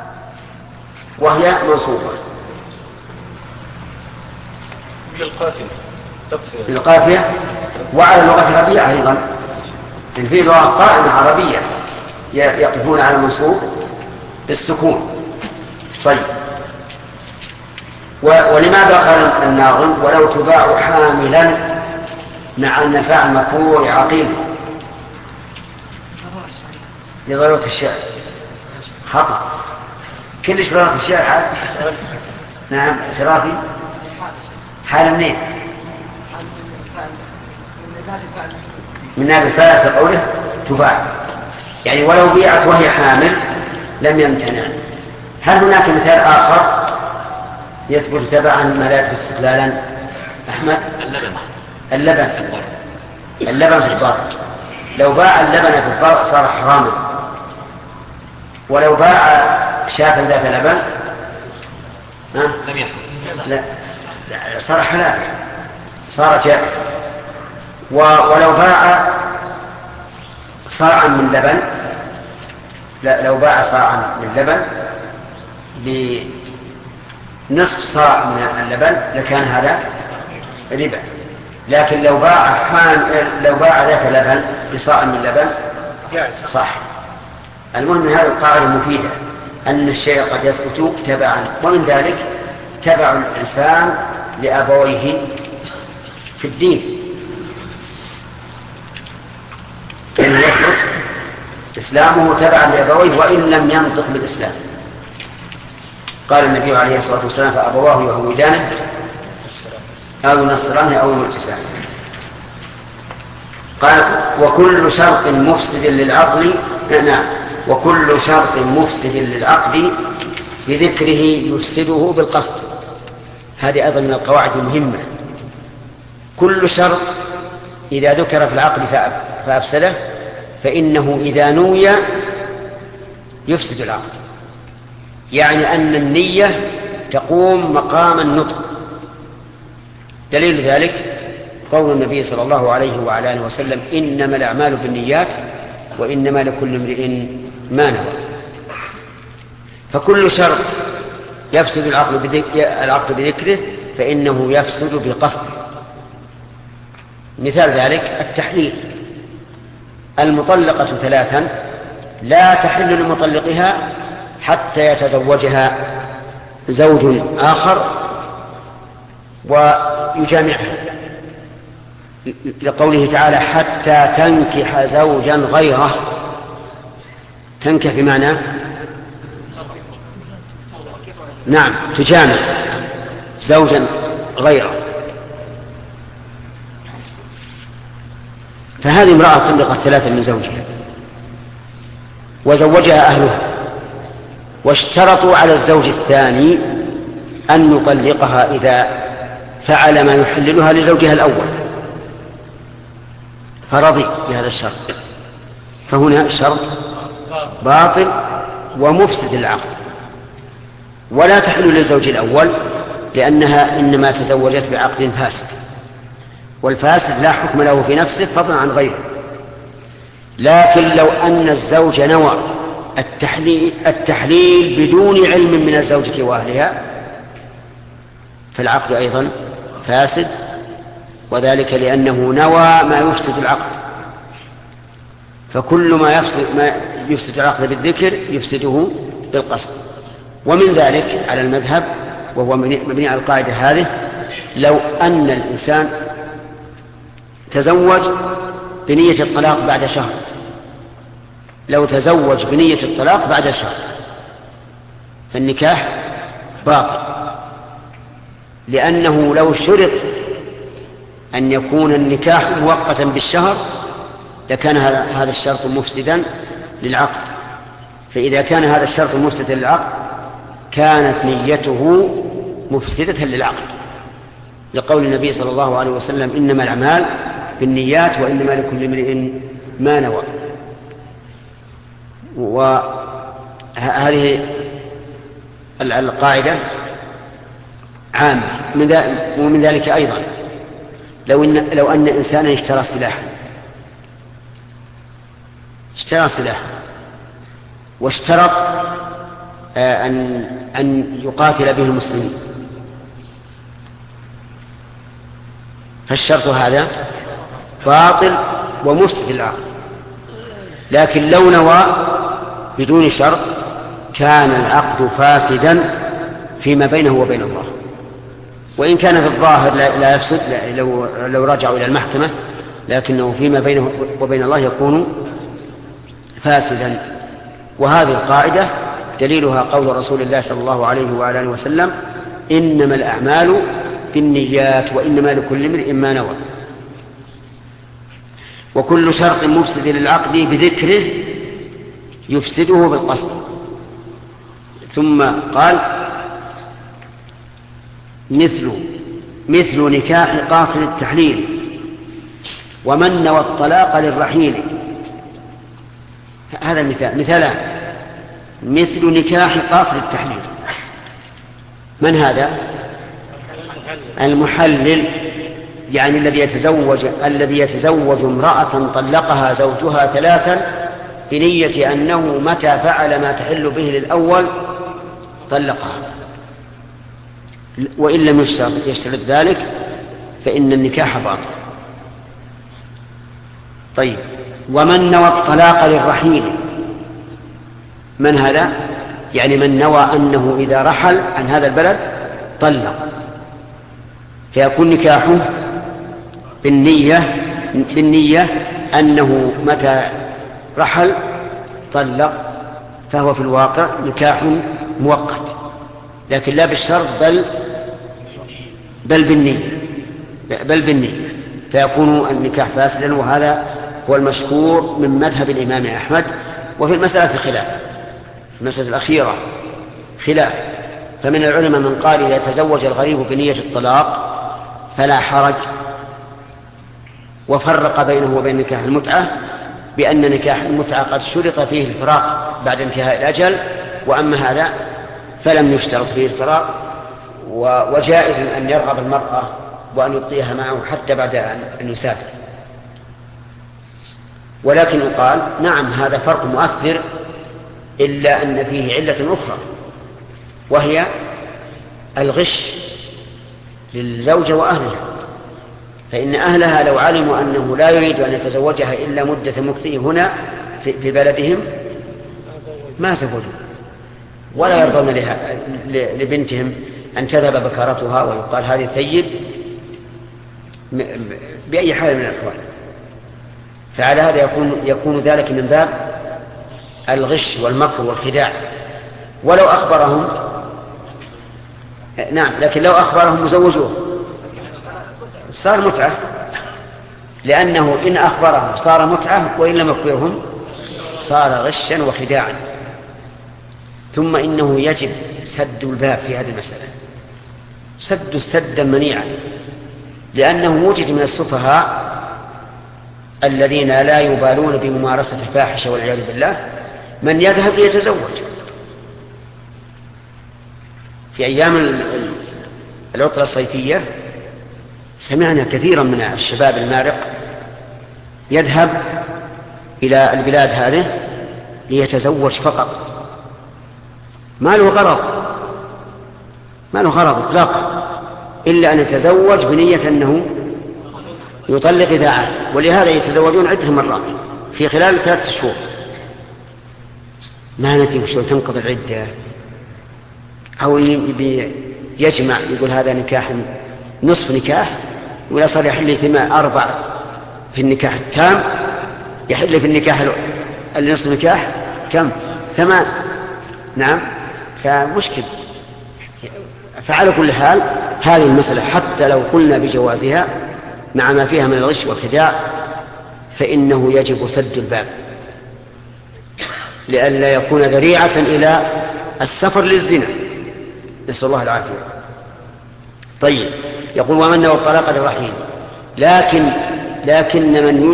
Speaker 1: وهي منصوبة؟ بالقافية وعلى اللغة العربية أيضا، إن في لغة قائمة عربية يقفون على المنصوب بالسكون. طيب، ولماذا قال الناظم ولو تباع حاملا مع أن الفاعل مفعول عقيل؟ لضرورة الشعر. خطأ. كل شرارة الشعر نعم شرافي حال منين؟ من ناب الفاعل في قوله تباع، يعني ولو بيعت وهي حامل لم يمتنع. هل هناك مثال آخر يثبت تبعا ما لا يثبت استقلالا؟ أحمد. اللبن في الضرع، لو باع اللبن في الضرع صار حراما، ولو باع شاة ذات لبن
Speaker 5: لم يحرم.
Speaker 1: لا صار حلال، صار جائز. ولو باع صاعا من لبن، لو باع صاعا من لبن بنصف صاع من اللبن لكان هذا ربا. لكن لو باع ذات لبن بصاع من لبن صح. المهم هذه القاعدة مفيدة، أن الشيء قد يثبت تبعا، ومن ذلك تبع الإنسان لأبويه في الدين، يعني يثبت إسلامه تبعا لأبويه وإن لم ينطق بالإسلام. قال النبي عليه الصلاة والسلام فأبواه يهودانه أو ينصرانه أو يمجسانه. قال وكل شرط مفسد للعقل وكل شرط مفسد للعقد بذكره يفسده بالقصد. هذه أيضا من القواعد المهمة. كل شرط إذا ذكر في العقد فأفسده فإنه إذا نوي يفسد العقد، يعني أن النية تقوم مقام النطق. دليل ذلك قول النبي صلى الله عليه وعلى آله وسلم إنما الأعمال بالنيات وإنما لكل امرئ ما نوى. فكل شرط يفسد العقد بذكره فإنه يفسد بقصده. مثال ذلك التحليل. المطلقة 3 لا تحل لمطلقها حتى يتزوجها زوج آخر ويجامعها، لقوله تعالى حتى تنكح زوجا غيره. تنكح بمعنى نعم تجامع زوجا غيره. فهذه امرأة طلقت 3 من زوجها وزوجها أهلها، واشترطوا على الزوج الثاني أن يطلقها إذا فعل ما يحللها لزوجها الأول، فرضي بهذا الشرط، فهنا الشرط باطل ومفسد للعقد. ولا تحل للزوج الأول لأنها إنما تزوجت بعقد فاسد، والفاسد لا حكم له في نفسه فضلا عن غيره. لكن لو أن الزوج نوى التحليل بدون علم من الزوجة وأهلها فالعقد أيضا فاسد، وذلك لأنه نوى ما يفسد العقد. فكل ما يفسد العقد بالذكر يفسده بالقصد. ومن ذلك على المذهب وهو مبني على القاعدة هذه لو أن الإنسان تزوج بنية الطلاق بعد شهر، لو تزوج بنية الطلاق بعد شهر فالنكاح باطل، لأنه لو شرط أن يكون النكاح مؤقتا بالشهر لكان هذا الشرط مفسدا للعقد. فإذا كان هذا الشرط مفسدا للعقد كانت نيته مفسدة للعقد، لقول النبي صلى الله عليه وسلم إنما الأعمال بالنيات وإنما لكل امرئ ما نوى. وهذه القاعدة عامة. ومن ذلك أيضا لو أن إنسانا اشترى سلاحا واشترط أن يقاتل به المسلمين، فالشرط هذا باطل ومفسد للعقد. لكن لو نوى بدون شرط كان العقد فاسدا فيما بينه وبين الله، وإن كان في الظاهر لا يفسد لو رجعوا إلى المحكمة، لكنه فيما بينه وبين الله يكون فاسدا. وهذه القاعدة دليلها قول رسول الله صلى الله عليه وعلى آله وسلم إنما الأعمال بالنيات وإنما لكل امرئ ما نوى. وكل شرط مفسد للعقد بذكره يفسده بالقصد. ثم قال مثل نكاح قاصر التحليل ومن نوى الطلاق للرحيل. هذا مثالان. مثل نكاح قاصر التحليل، من هذا؟ المحلل، يعني الذي يتزوج امرأة طلقها زوجها 3 بنية أنه متى فعل ما تحل به للأول طلقها، وإن لم يشترط ذلك فإن النكاح باطل. طيب، ومن نوى الطلاق للرحيل، من هذا؟ يعني من نوى أنه إذا رحل عن هذا البلد طلق، فيكون نكاحه بالنية أنه متى رحل طلق، فهو في الواقع نكاح مؤقت، لكن لا بالشرط بل بالنية. فيكون النكاح فاسدا، وهذا هو المشهور من مذهب الإمام أحمد. وفي المسألة خلاف، في المسألة الأخيرة خلاف، فمن العلماء من قال إذا تزوج الغريب بنية الطلاق فلا حرج، وفرق بينه وبين نكاح المتعة بأن نكاح المتعة قد شرط فيه الفراق بعد انتهاء الأجل، وأما هذا فلم يشترط فيه الفراق، وجائز أن يرغب المرأة وأن يبقيها معه حتى بعد أن يسافر. ولكن يقال نعم هذا فرق مؤثر، إلا أن فيه علة أخرى، وهي الغش للزوجة وأهلها، فإن أهلها لو علموا أنه لا يريد أن يتزوجها إلا مدة مكثه هنا في بلدهم ما زوجوا، ولا يرضون لبنتهم أن تذهب بكارتها ويقال هذه ثيب بأي حال من الأحوال. فعلى هذا يكون ذلك من باب الغش والمكر والخداع. ولو أخبرهم نعم، لكن لو أخبرهم وزوجوه صار متعة، لأنه إن أخبرهم صار متعة، وإن لم يخبرهم صار غشا وخداعا. ثم إنه يجب سد الباب في هذه المسألة، سد سدا منيعا، لأنه وجد من السفهاء الذين لا يبالون بممارسة الفاحشة والعياذ بالله من يذهب ليتزوج. في أيام العطلة الصيفية سمعنا كثيرا من الشباب المارق يذهب إلى البلاد هذه ليتزوج فقط، ما له غرض إطلاقا إلا أن يتزوج بنية أنه يطلق إذا عاد، ولهذا يتزوجون عدة مرات في خلال 3 شهور. ما ندري وشو تنقضي العدة، أو يجمع يقول هذا نكاح نصف نكاح، ولا صار يحل 4 في النكاح التام، يحل في النكاح النصف نكاح كم 8. نعم، فمشكل. فعلى كل حال هذه المسألة حتى لو قلنا بجوازها مع ما فيها من الغش والخداع فإنه يجب سد الباب لئلا يكون ذريعة إلى السفر للزنا، نسأل الله العافية. طيب، يقول ومن نوى الطلاق للرحيل، لكن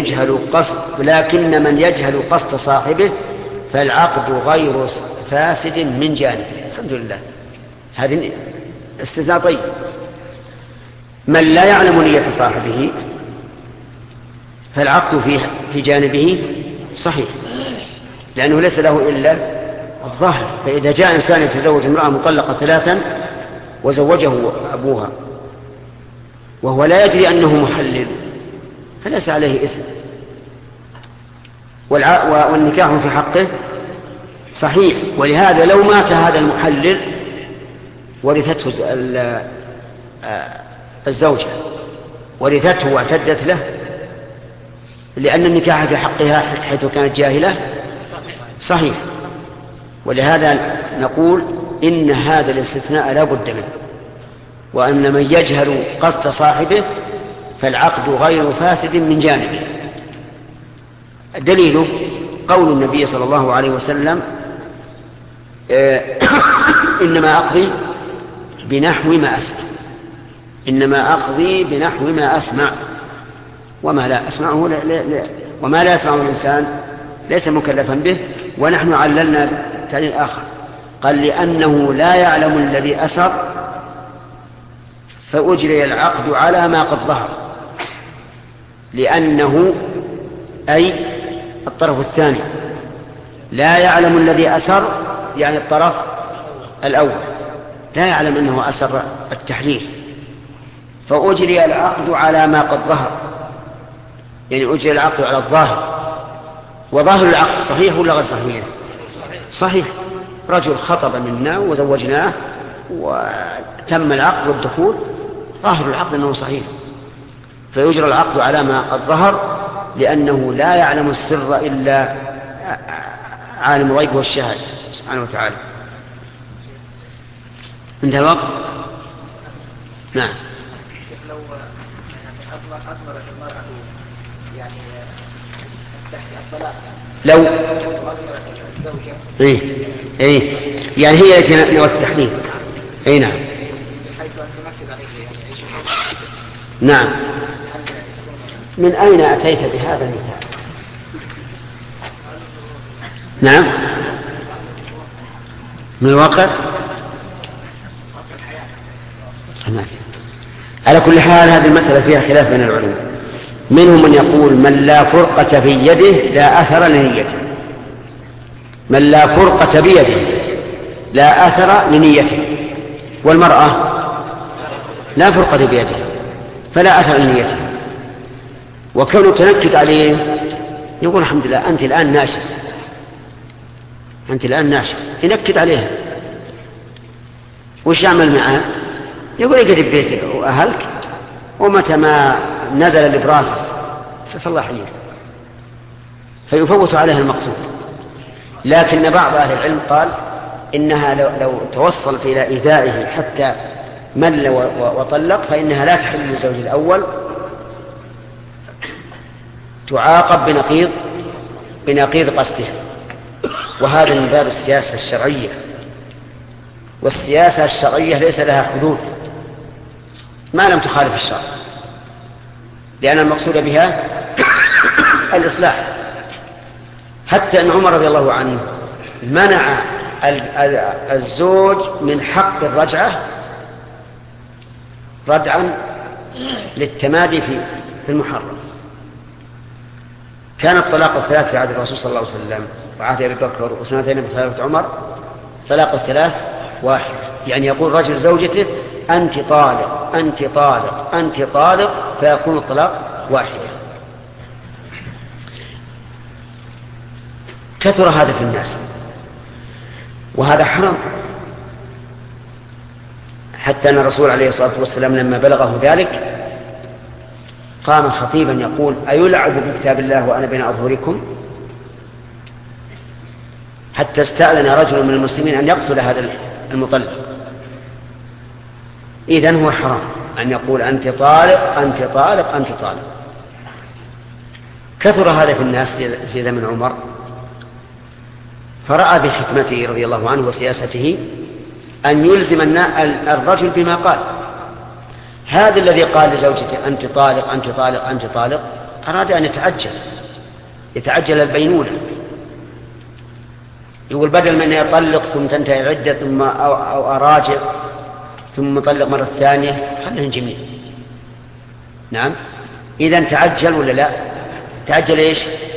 Speaker 1: من يجهل قصد صاحبه فالعقد غير فاسد من جانبه. الحمد لله، هذه استثناء. طيب، من لا يعلم نية صاحبه فالعقد في جانبه صحيح، لأنه ليس له إلا الظاهر. فإذا جاء إنسان يتزوج امرأة مطلقة 3 وزوجه أبوها وهو لا يدري أنه محلل فليس عليه إثم، والنكاح في حقه صحيح. ولهذا لو مات هذا المحلل ورثته الزوجة، ورثته واعتدت له، لأن النكاح في حقها حيث كانت جاهلة صحيح. ولهذا نقول إن هذا الاستثناء لا بد منه، وأن من يجهل قصد صاحبه فالعقد غير فاسد من جانبه. دليله قول النبي صلى الله عليه وسلم إنما أقضي بنحو ما أسمع، إنما أقضي بنحو ما أسمع، وما لا أسمعه وما لا يسمعه الإنسان ليس مكلفا به. ونحن عللنا تعليل آخر، قال لأنه لا يعلم الذي أسر فأجري العقد على ما قد ظهر، لأنه أي الطرف الثاني لا يعلم الذي أسر، يعني الطرف الأول لا يعلم أنه أسر التحليل، فأجري العقد على ما قد ظهر، يعني أجري العقد على الظاهر. وظاهر العقد صحيح ولا غير صحيح؟ صحيح. رجل خطب منا وزوجناه وتم العقد والدخول، ظاهر العقد أنه صحيح، فيجرى العقد على ما قد ظهر، لأنه لا يعلم السر إلا عالم الغيب والشهادة سبحانه وتعالى. انتهى الوقت؟ نعم.
Speaker 2: لو أثمرت المرأة يعني تحت الطلاق
Speaker 1: لو
Speaker 2: أثمرت الزوجة
Speaker 1: يعني هي التي نوت التحليل. نعم.
Speaker 2: بحيث أن تنفذ عليه
Speaker 1: نعم. من أين أتيت بهذا المثال؟ نعم، من الواقع. على كل حال هذه المسألة فيها خلاف بين العلماء. منهم من يقول من لا فرقة في يده لا أثر لنيته، من لا فرقة بيده لا أثر لنيته، والمرأة لا فرقة بيده فلا أثر لنيته. وكونه تنكد عليه يقول الحمد لله أنت الآن ناشف، أنت الآن ناشف، ينكد عليها. وش يعمل معها؟ يقول اقعد ببيتك وأهلك، ومتى ما نزل الإبراز فالله يحييك، فيفوت عليها المقصود. لكن بعض أهل العلم قال إنها لو توصلت إلى إيذائه حتى مل وطلق فإنها لا تحل للزوج الأول، تعاقب بنقيض قصده. وهذا من باب السياسة الشرعية، والسياسة الشرعية ليس لها حدود ما لم تخالف الشرع، لأن المقصود بها الإصلاح. حتى أن عمر رضي الله عنه منع الزوج من حق الرجعة ردعا للتمادي في المحرم. كان الطلاق الثلاث في عهد الرسول صلى الله عليه وسلم وعهد أبي بكر وسنتين بخلافة عمر، طلاق الثلاث واحد، يعني يقول رجل زوجته أنت طالق أنت طالق أنت طالق، فيكون الطلاق واحدا. كثر هذا في الناس وهذا حرام، حتى أن الرسول عليه الصلاة والسلام لما بلغه ذلك قام خطيبا يقول أيلعب بكتاب الله وأنا بين أظهركم؟ حتى استأذن رجل من المسلمين أن يقتل هذا المطلق. إذن هو حرام أن يقول أنت طالق أنت طالق أنت طالق. كثر هذا في الناس في زمن عمر، فرأى بحكمته رضي الله عنه وسياسته أن يلزم الرجل بما قال. هذا الذي قال لزوجته أنت طالق أنت طالق أنت طالق أراد أن يتعجل البينونة، يقول بدل من يطلق ثم تنتهي عدة ثم أو أراجع ثم طلق مرة ثانية خليهم جميع. نعم، إذن تعجل ولا لا؟ تعجل إيش؟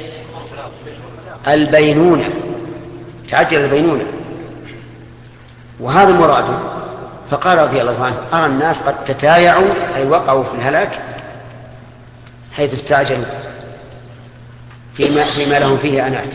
Speaker 1: البينونة، تعجل البينونة، وهذا مراده. فقال رضي الله عنه أرى الناس قد تتايعوا أي وقعوا في الهلاك حيث استعجلوا فيما لهم فيه أنات،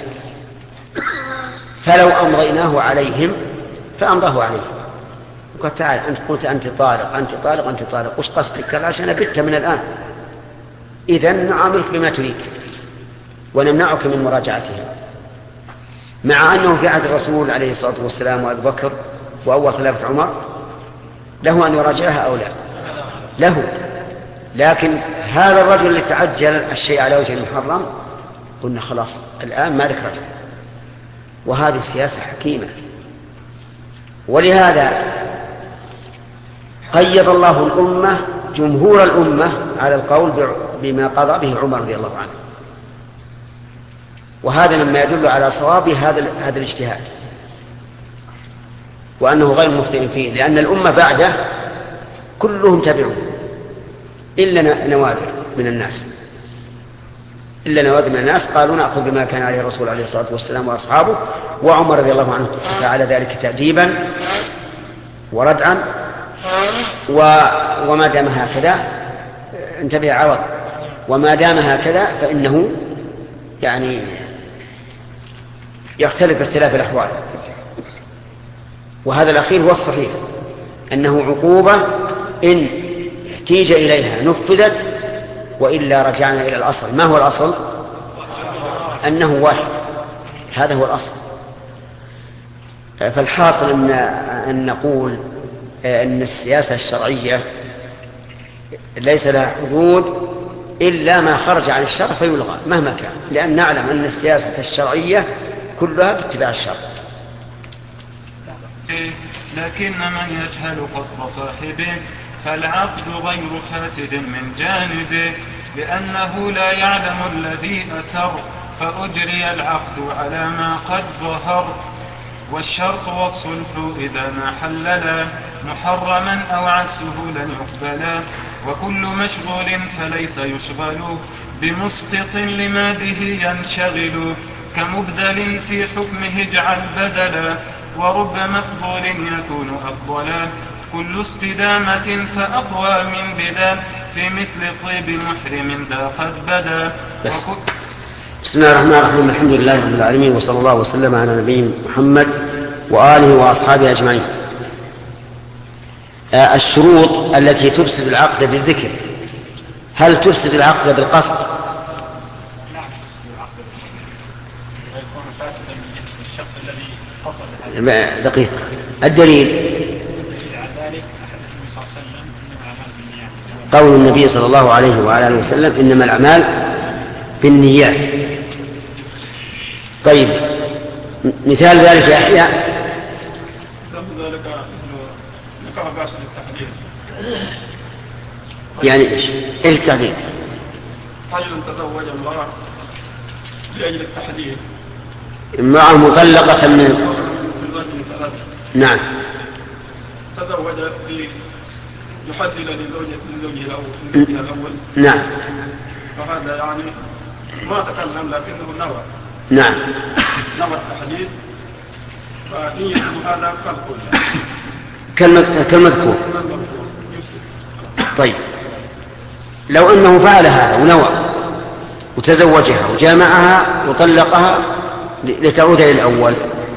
Speaker 1: فلو أمضيناه عليهم فأمضاه عليهم. وقال تعال أنت قلت أنت طالق أنت طالق أنت طالق، وش قصدك؟ قال عشان أبت من الآن. إذن نعاملك بما تريد ونمنعك من مراجعتها، مع أنه في عهد الرسول عليه الصلاة والسلام وأبي بكر وأول خلافة عمر له أن يراجعها أو لا له. لكن هذا الرجل اللي تعجل الشيء على وجه المحرم قلنا خلاص الآن ما لك رجع. وهذه سياسة حكيمة، ولهذا قيد الله الأمة جمهور الأمة على القول بما قضى به عمر رضي الله عنه، وهذا مما يدل على صواب هذا الاجتهاد وأنه غير مخطئ فيه، لأن الأمة بعده كلهم تبعوا إلا نوادر من الناس، إلا نوادر من الناس قالوا نأخذ بما كان عليه الرسول عليه الصلاة والسلام وأصحابه. وعمر رضي الله عنه فعل ذلك تأديبا وردعا، وما دام هكذا انتبه عوض، وما دام هكذا فإنه يعني يختلف باختلاف الأحوال. وهذا الأخير هو الصحيح، أنه عقوبة إن احتيج إليها نفذت، وإلا رجعنا إلى الأصل. ما هو الأصل؟ أنه واحد، هذا هو الأصل. فالحاصل أن نقول أن السياسة الشرعية ليس لها حدود إلا ما خرج عن الشرع فيلغى مهما كان، لأن نعلم أن السياسة الشرعية كلها باتباع الشرع.
Speaker 3: لكن من يجهل قصد صاحبه فالعقد غير فاسد من جانبه، لأنه لا يعلم الذي أثر فأجري العقد على ما قد ظهر. والشرط والصلح إذا ما حللا محرما أو عسه لن يقبلا، وكل مشغول فليس يشغل بمسقط لما به ينشغل، كمبدل في حكمه اجعل بدلا، ورب مفضول يكون أفضلا، كل استدامة فأقوى من بدا، في مثل طيب محرم ذا قد بدا.
Speaker 1: بسم الله الرحمن الرحيم، الحمد لله رب العالمين، وصلى الله وسلم على نبينا محمد وآله وأصحابه أجمعين. الشروط التي تفسد العقد بالذكر، هل تفسد العقد بالقصد؟
Speaker 4: نعم تفسد العقد بالقصد ويكون فاسدا من جنس الشخص الذي قصد هذا.
Speaker 1: دقيقة، الدليل
Speaker 4: على ذلك أحاديث النبي صلى الله عليه وسلم إنما الأعمال بالنيات،
Speaker 1: قول النبي صلى الله عليه وعلى آله وسلم إنما الأعمال بالنيات. طيب مثال ذلك يا يحيى؟
Speaker 6: ذلك نكاح قاصد التحديد.
Speaker 1: يعني ايش التحديد؟
Speaker 6: رجل تزوج امرأة لأجل التحديد،
Speaker 1: امرأة مطلقة من
Speaker 6: الرجل ثلاث،
Speaker 1: نعم،
Speaker 6: تزوج يحدد لزوجه الأول،
Speaker 1: نعم،
Speaker 6: فهذا يعني ما تكلم لكنه نوى،
Speaker 1: نعم،
Speaker 6: نوى التحديد، فنيته هذا قلب
Speaker 1: كالمذكور. طيب لو أنه فعل هذا ونوى وتزوجها وجامعها وطلقها لتعود للأول،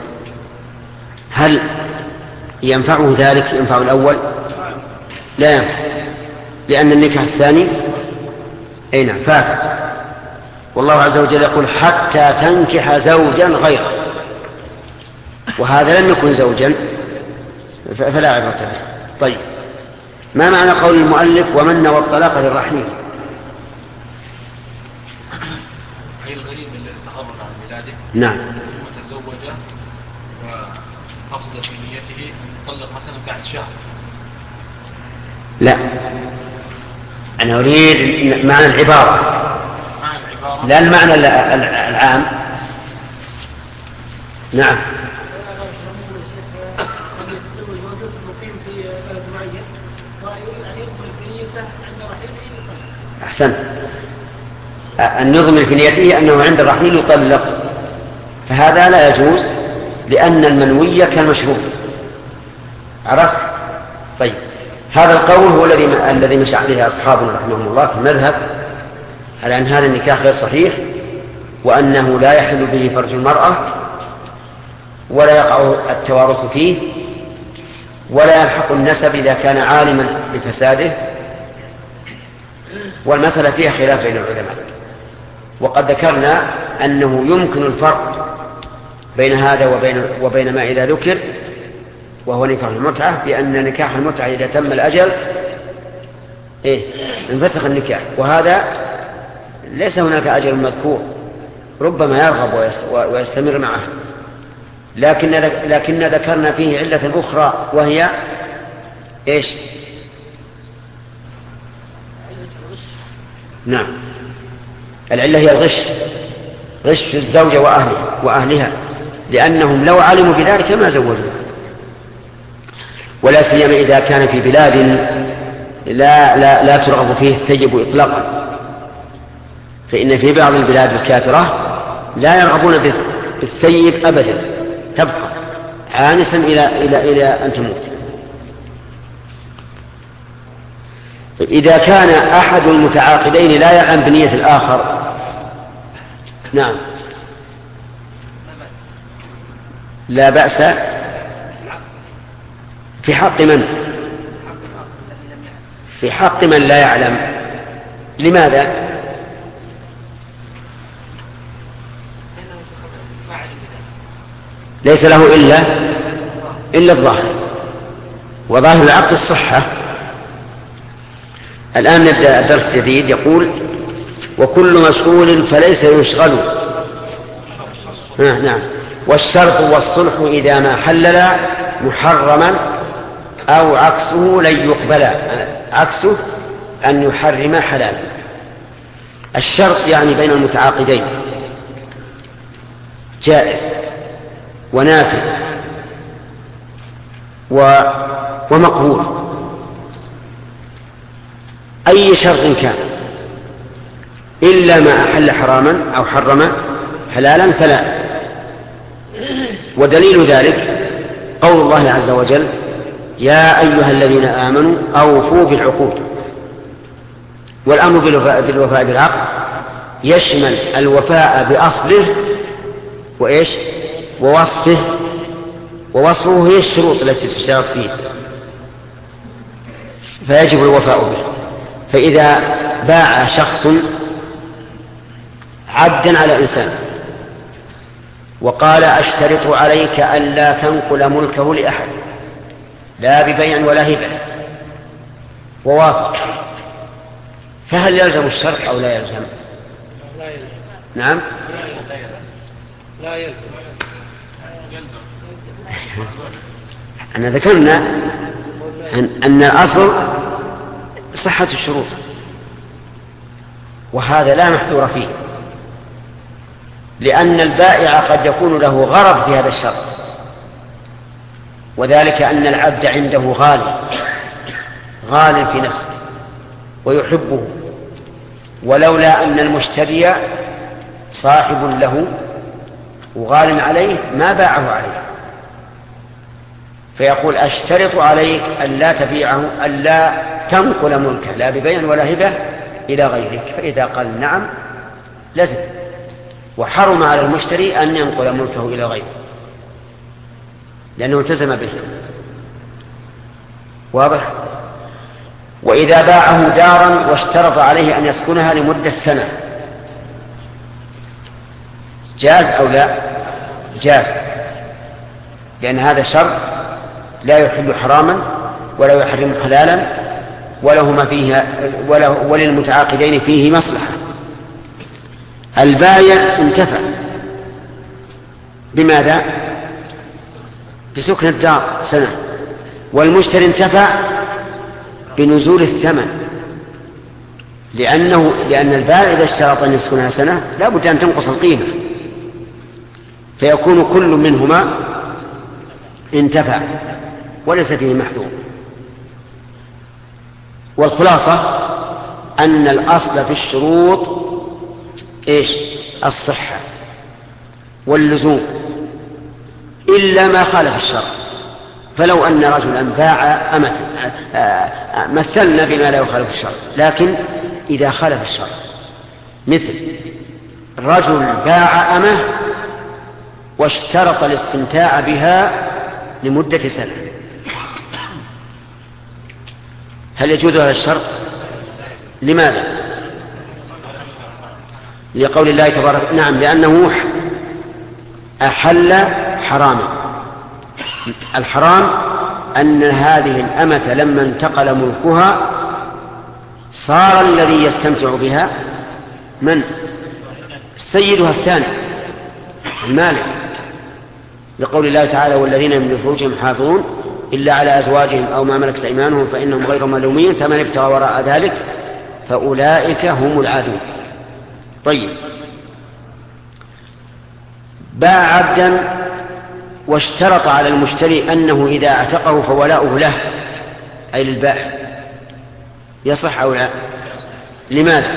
Speaker 1: هل ينفعه ذلك؟ ينفع الأول؟ لا ينفع، لأن النكاح الثاني نعم فاسد، والله عز وجل يقول حتى تنكح زوجا غيره، وهذا لم يكن زوجا فلا عبرة به. طيب ما معنى قول المؤلف ومن نوى الطلاق للرحيل؟
Speaker 5: أي الغريب الذي تخرج عن بلاده
Speaker 1: نعم،
Speaker 5: وتزوج وقصد في نيته أن يطلق مثلا بعد شهر.
Speaker 1: لا، أنا أريد معنى العبارة لا المعنى العام. نعم، أحسنت، أن يضمن في نيته أنه عند الرحيل يطلق، فهذا لا يجوز لأن المنوية كالمشروط. عرفت؟ طيب هذا القول هو الذي مشى عليه أصحابنا رحمهم الله في المذهب، على أن هذا النكاح غير صحيح، وأنه لا يحل به فرج المرأة، ولا يقع التوارث فيه، ولا يلحق النسب إذا كان عالما بفساده، والمسألة فيها خلاف بين العلماء. وقد ذكرنا أنه يمكن الفرق بين هذا وبين ما إذا ذكر، وهو نكاح المتعة، بأن نكاح المتعة إذا تم الأجل انفسخ النكاح، وهذا ليس هناك أجل مذكور، ربما يرغب ويستمر معه، لكن ذكرنا فيه علة أخرى، وهي إيش؟ نعم، العلة هي الغش، غش الزوجة وأهلها، لأنهم لو علموا بذلك ما زوجوا، ولا سيما إذا كان في بلاد لا ترغب فيه الثيب إطلاقا، فإن في بعض البلاد الكافرة لا يرغبون بالثيب أبدا، تبقى عانسا إلى أن تموت. إذا كان أحد المتعاقدين لا يعلم بنية الآخر، نعم، لا بأس في حق من؟ في حق من لا يعلم. لماذا؟ ليس له إلا الظاهر، وظاهر العقد الصحة، الآن نبدأ درس جديد. يقول: وكل مشغول فليس يشغل. نعم. والشرط والصلح إذا ما حللا محرما أو عكسه لن يقبلا. عكسه أن يحرم حلالا. الشرط يعني بين المتعاقدين جائز ونافع ومقبول. أي شرط كان إلا ما أحل حراما أو حرم حلالا فلا. ودليل ذلك قول الله عز وجل: يا أيها الذين آمنوا أوفوا بالعقود. والأمر بالوفاء بالعقد يشمل الوفاء بأصله ووصفه. ووصفه هي الشروط التي تشترط فيه، فيجب الوفاء به. فإذا باع شخص عبدا على إنسان وقال: أشترط عليك ألا تنقل ملكه لأحد لا ببيع ولا هبة، ووافق، فهل يلزم الشرط أو لا يلزم؟
Speaker 2: لا يلزم.
Speaker 1: نعم،
Speaker 2: لا يلزم.
Speaker 1: أنا ذكرنا أن الأصل صحة الشروط، وهذا لا محذور فيه، لأن البائع قد يكون له غرض في هذا الشرط، وذلك أن العبد عنده غال في نفسه ويحبه، ولولا أن المشتري صاحب له وغال عليه ما باعه عليه، فيقول: أشترط عليك ألا تبيعه، ألا تنقل ملكه لا ببيع ولا هبة إلى غيرك. فإذا قال نعم لزم، وحرم على المشتري أن ينقل ملكه إلى غيره لأنه التزم به. واضح؟ وإذا باعه دارا واشترط عليه أن يسكنها لمدة سنة جاز أو لا؟ جاز، لأن هذا شرط لا يحل حراما ولا يحرم حلالا، ولهما فيها وللمتعاقدين فيه مصلحة. البايع انتفع بماذا؟ بسكن الدار سنة، والمشتري انتفع بنزول الثمن، لأن البائع إذا اشترط أن يسكنها سنة لا بد أن تنقص القيمة، فيكون كل منهما انتفع وليس فيه محذور. والخلاصة أن الأصل في الشروط الصحة واللزوم إلا ما خالف الشرع. فلو أن رجلا باع أمة مثلنا بما لا يخالف الشرع، لكن إذا خالف الشرع، مثل رجل باع أمة واشترط الاستمتاع بها لمدة سنة، هل يجوز هذا الشرط؟ لماذا؟ لقول الله تبارك نعم، لأنه أحل حراما. الحرام أن هذه الأمة لما انتقل ملكها صار الذي يستمتع بها من؟ سيدها الثاني المالك، لقول الله تعالى: والذين من فروجهم حافظون إلا على أزواجهم أو ما ملكت أيمانهم فإنهم غير ملومين فمن ابتغى وراء ذلك فأولئك هم العادون. طيب، باع عبدا واشترط على المشتري أنه إذا اعتقه فولاؤه له، أي للبائع، يصح أو لا؟ لماذا؟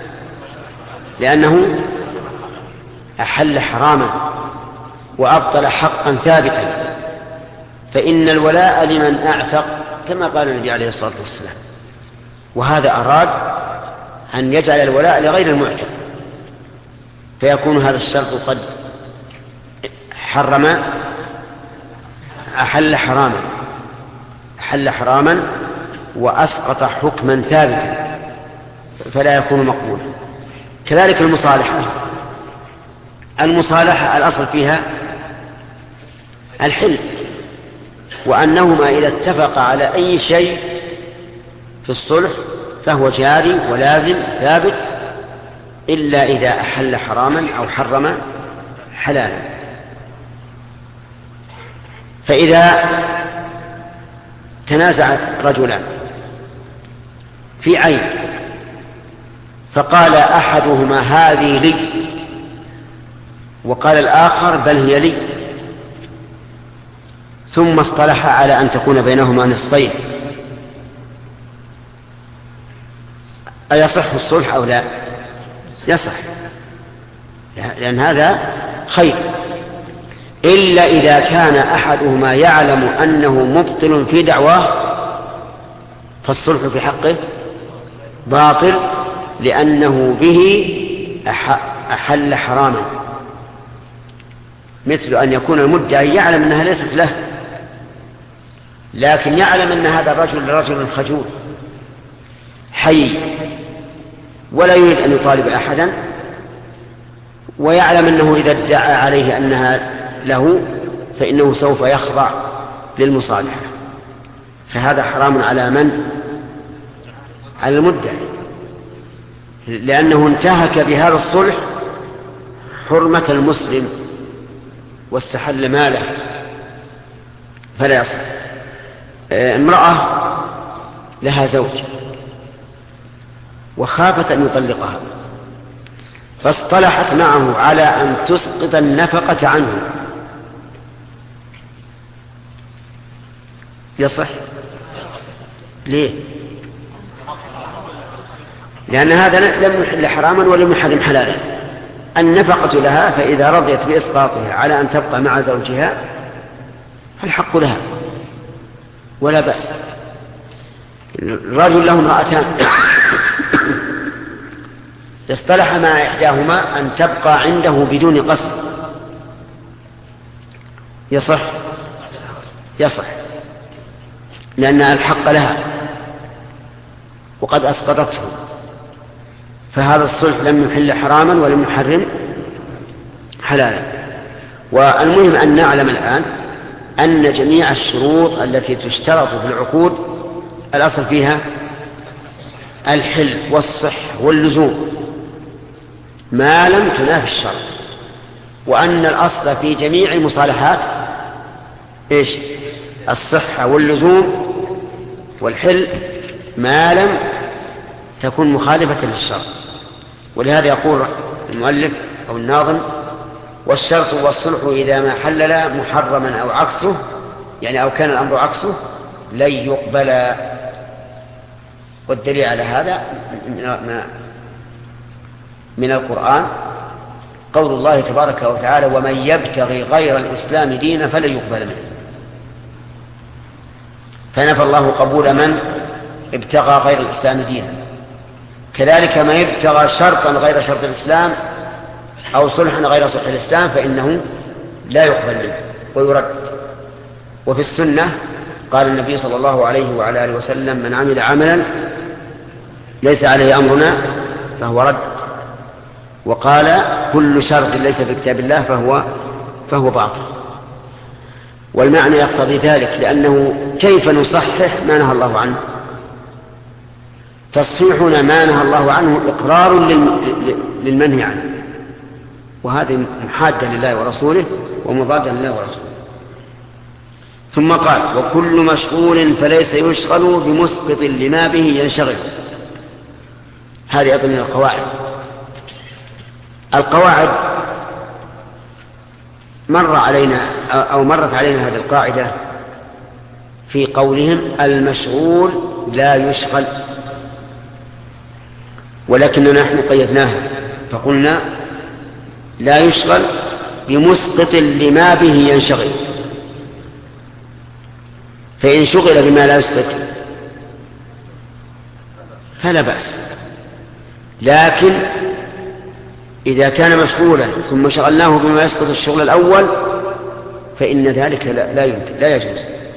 Speaker 1: لأنه أحل حراما وأبطل حقا ثابتا، فإن الولاء لمن أعتق كما قال النبي عليه الصلاة والسلام، وهذا أراد أن يجعل الولاء لغير المعتق، فيكون هذا الشرط قد أحل حراما وأسقط حكما ثابتا، فلا يكون مقبولا. كذلك المصالحة الأصل فيها الحل، وأنهما إذا اتفقا على أي شيء في الصلح فهو جاري ولازم ثابت إلا إذا أحل حراما أو حرم حلالا. فإذا تنازع رجلان في عين فقال أحدهما هذه لي وقال الآخر بل هي لي، ثم اصطلح على أن تكون بينهما نصفين، أيصح الصلح أو لا؟ يصح، لأن هذا خير، إلا إذا كان أحدهما يعلم أنه مبطل في دعواه فالصلح في حقه باطل، لأنه به أحل حراما، مثل أن يكون المدعي يعلم أنها ليست له، لكن يعلم أن هذا الرجل رجل خجول حي ولا يريد أن يطالب أحدا، ويعلم أنه إذا ادعى عليه أنها له فإنه سوف يخضع للمصالحة، فهذا حرام على من؟ على المدعي، لأنه انتهك بهذا الصلح حرمة المسلم واستحل ماله، فلا يصح. امرأة لها زوج وخافت أن يطلقها فاصطلحت معه على أن تسقط النفقة عنه، يصح؟ ليه؟ لأن هذا لم يحل حراما ولم يحرم حلالا، النفقة لها، فإذا رضيت بإسقاطها على أن تبقى مع زوجها فالحق لها ولا بأس. الرجل له امرأتان اصطلح مع إحداهما أن تبقى عنده بدون قصد، يصح؟ يصح، لأن الحق لها وقد أسقطته، فهذا الصلح لم يحل حراما ولم يحرم حلالا. والمهم أن نعلم الآن أن جميع الشروط التي تشترط في العقود الأصل فيها الحل والصح واللزوم ما لم تنافي الشرط، وأن الأصل في جميع المصالحات إيش؟ الصحة واللزوم والحل ما لم تكون مخالفة للشرط. ولهذا يقول المؤلف أو الناظم: والشرط والصلح إذا ما حلل محرما أو عكسه، يعني أو كان الأمر عكسه لن يقبل. والدليل على هذا من القرآن قول الله تبارك وتعالى: ومن يبتغي غير الإسلام دينا فلن يقبل منه. فنفى الله قبول من ابتغى غير الإسلام دينا. كذلك ما يبتغى شرطا غير شرط الإسلام أو صلحا غير صلح الإسلام فإنه لا يقبل منه ويرد. وفي السنة قال النبي صلى الله عليه وعلى آله وسلم: من عمل عملا ليس عليه أمرنا فهو رد. وقال: كل شرط ليس في كتاب الله فهو باطل. والمعنى يقتضي ذلك، لأنه كيف نصحح ما نهى الله عنه؟ تصحيحنا ما نهى الله عنه إقرار للمنهي عنه، وهذه محادة لله ورسوله ومضادة لله ورسوله. ثم قال: وكل مشغول فليس يشغل بمسقط لما به ينشغل. هذه أيضا من القواعد مرت علينا هذه القاعدة في قولهم: المشغول لا يشغل، ولكننا نحن قيدناها فقلنا: لا يشغل بمسقط لما به ينشغل. فإن شغل بما لا يسقط فلا بأس، لكن إذا كان مشغولا ثم شغلناه بما يسقط الشغل الأول فإن ذلك لا يجوز.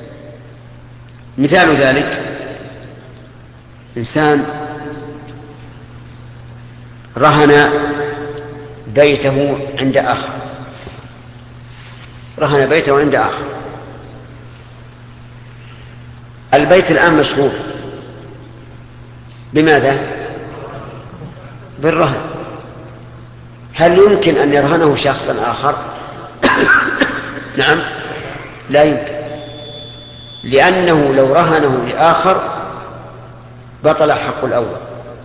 Speaker 1: مثال ذلك: إنسان رهن بيته عند آخر، البيت الآن مشغول بماذا؟ بالرهن. هل يمكن أن يرهنه شخصا آخر؟ نعم، لا يمكن، لأنه لو رهنه لآخر بطل حق الأول،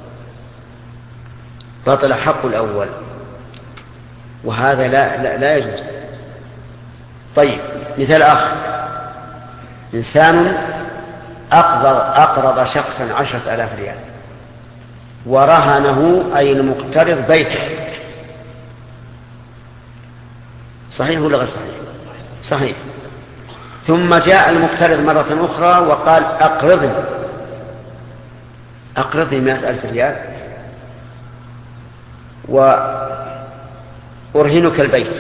Speaker 1: بطل حق الأول، وهذا لا يجوز. طيب، مثال آخر: إنسان أقرض شخصا 10,000 ريال ورهنه أي المقترض بيته، صحيح ولا غير صحيح؟ صحيح. ثم جاء المقترض مرة أخرى وقال: أقرضني 100,000 ريال وأرهنك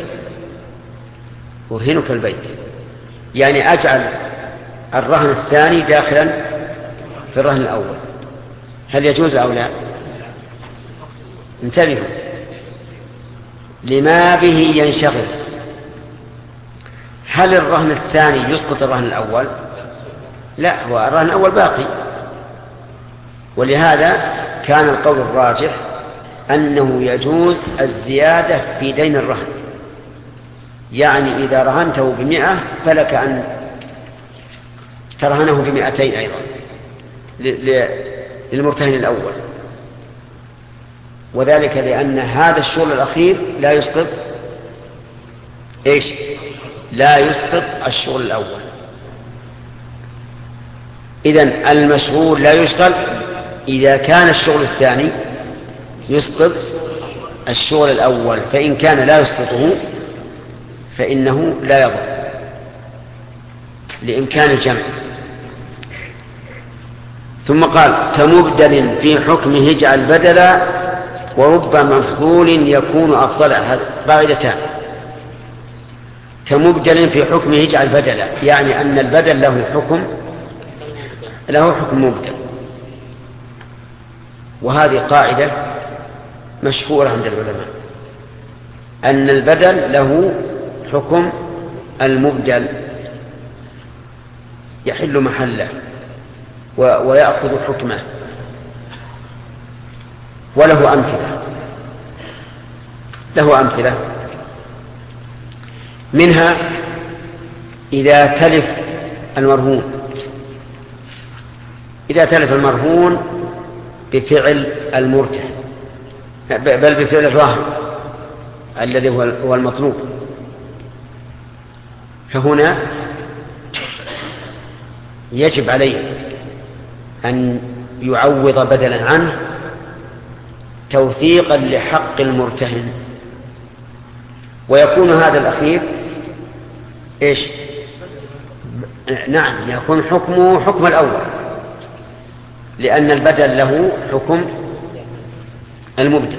Speaker 1: البيت، يعني أجعل الرهن الثاني داخلا في الرهن الأول. هل يجوز أو لا؟ انتبهوا لما به ينشغل. هل الرهن الثاني يسقط الرهن الأول؟ لا، هو الرهن الأول باقي. ولهذا كان القول الراجح أنه يجوز الزيادة في دين الرهن، يعني إذا رهنته ب100 فلك أن ترهنه ب200 أيضا للمرتهن الأول، وذلك لأن هذا الشغل الأخير لا يسقط لا يسقط الشغل الأول. إذن المشغول لا يشغل إذا كان الشغل الثاني يسقط الشغل الأول، فإن كان لا يسقطه فإنه لا يضر لإمكان الجمع. ثم قال: كمبدل في حكمه اجعل بدلا ورب مفضول يكون أفضل. قاعدتان: كمبدل في حكمه اجعل بدلا، يعني أن البدل له حكم مبدل، وهذه قاعدة مشهورة عند العلماء أن البدل له حكم المبدل، يحل محله ويأخذ حكمه، وله أمثلة منها إذا تلف المرهون بفعل المرتهن، بل بفعل الراهن الذي هو المطلوب، فهنا يجب عليه أن يعوض بدلا عنه توثيقا لحق المرتهن، ويكون هذا الأخير نعم، يكون حكمه حكم الأول، لأن البدل له حكم المبدل.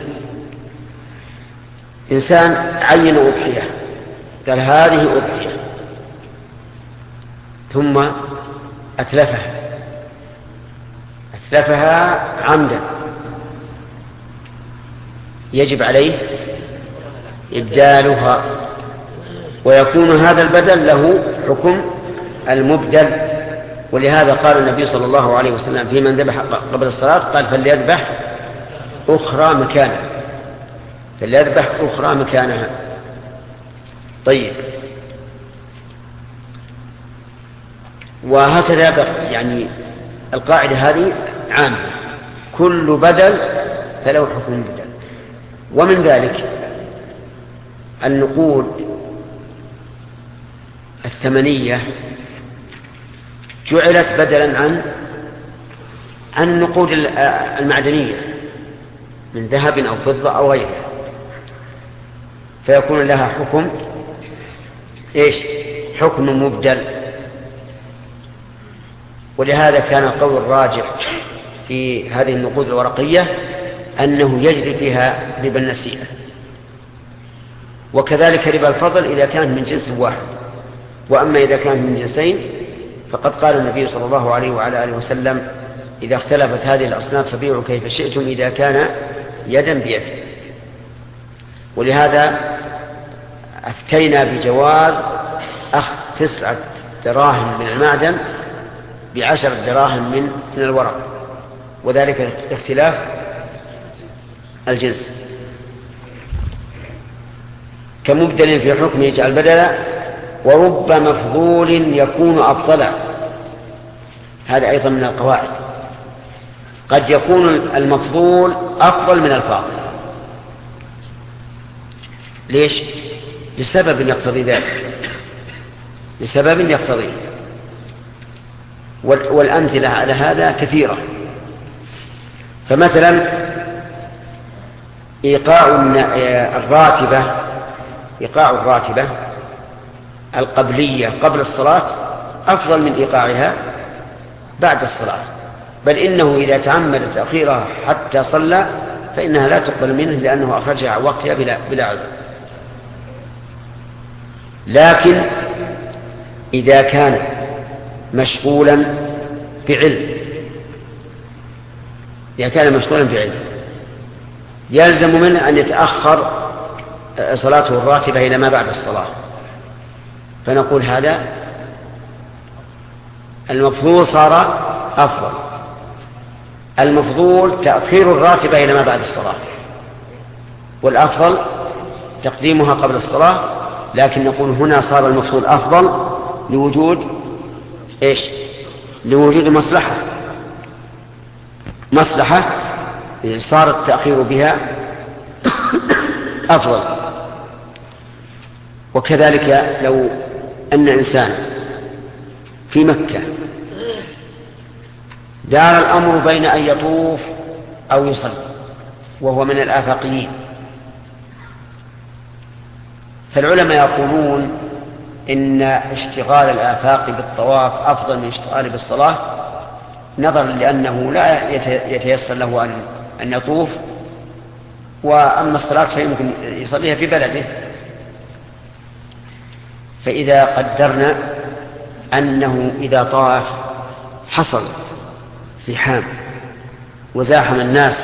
Speaker 1: إنسان عين أضحية، قال: هذه أضحية، ثم أتلفها عمدا، يجب عليه إبدالها، ويكون هذا البدل له حكم المبدل. ولهذا قال النبي صلى الله عليه وسلم في من ذبح قبل الصلاة، قال: فليذبح أخرى مكانها. طيب، وهكذا يعني القاعدة هذه عامة، كل بدل فله حكم بدل. ومن ذلك النقود الثمنية جعلت بدلا عن النقود المعدنية من ذهب أو فضة أو غيرها، فيكون لها حكم مبدل. ولهذا كان القول الراجح في هذه النقود الورقية أنه يجري فيها ربا النسيئة، وكذلك ربا الفضل إذا كانت من جنس واحد. وأما إذا كانت من جنسين فقد قال النبي صلى الله عليه وعلى آله وسلم: إذا اختلفت هذه الأصناف فبيعوا كيف شئتم إذا كان يدا بيد. ولهذا أفتينا بجواز أخذ 9 دراهم من المعدن ب10 دراهم من الورق، وذلك اختلاف الجنس. كمبدل في حكم يجعل بدلا، ورب مفضول يكون أفضل. هذا أيضا من القواعد، قد يكون المفضول أفضل من الفاضل. ليش؟ لسبب يقتضي ذلك، لسبب يقتضي. والأمثلة على هذا كثيرة. فمثلا إيقاع الراتبة القبلية قبل الصلاة أفضل من إيقاعها بعد الصلاة، بل إنه إذا تعمد تأخيرها حتى صلى فإنها لا تقبل منه لأنه أخرجها عن وقتها بلا عذر. لكن إذا كان مشغولا بعلم، يلزم منه أن يتأخر صلاته الراتبة إلى ما بعد الصلاة، فنقول هذا المفضول صار أفضل. المفضول تأخير الراتبة إلى ما بعد الصلاة، والأفضل تقديمها قبل الصلاة. لكن نقول هنا صار المفضول أفضل لوجود لوجود مصلحة صار التأخير بها أفضل. وكذلك لو أن إنسان في مكة دار الأمر بين أن يطوف أو يصلي وهو من الآفاقيين، فالعلماء يقولون إن اشتغال الآفاق بالطواف أفضل من اشتغال بالصلاة، نظرا لأنه لا يتيسر له أن يطوف، وأما الصلاة فيمكن يصليها في بلده. فإذا قدرنا أنه إذا طاف حصل زحام وزاحم الناس،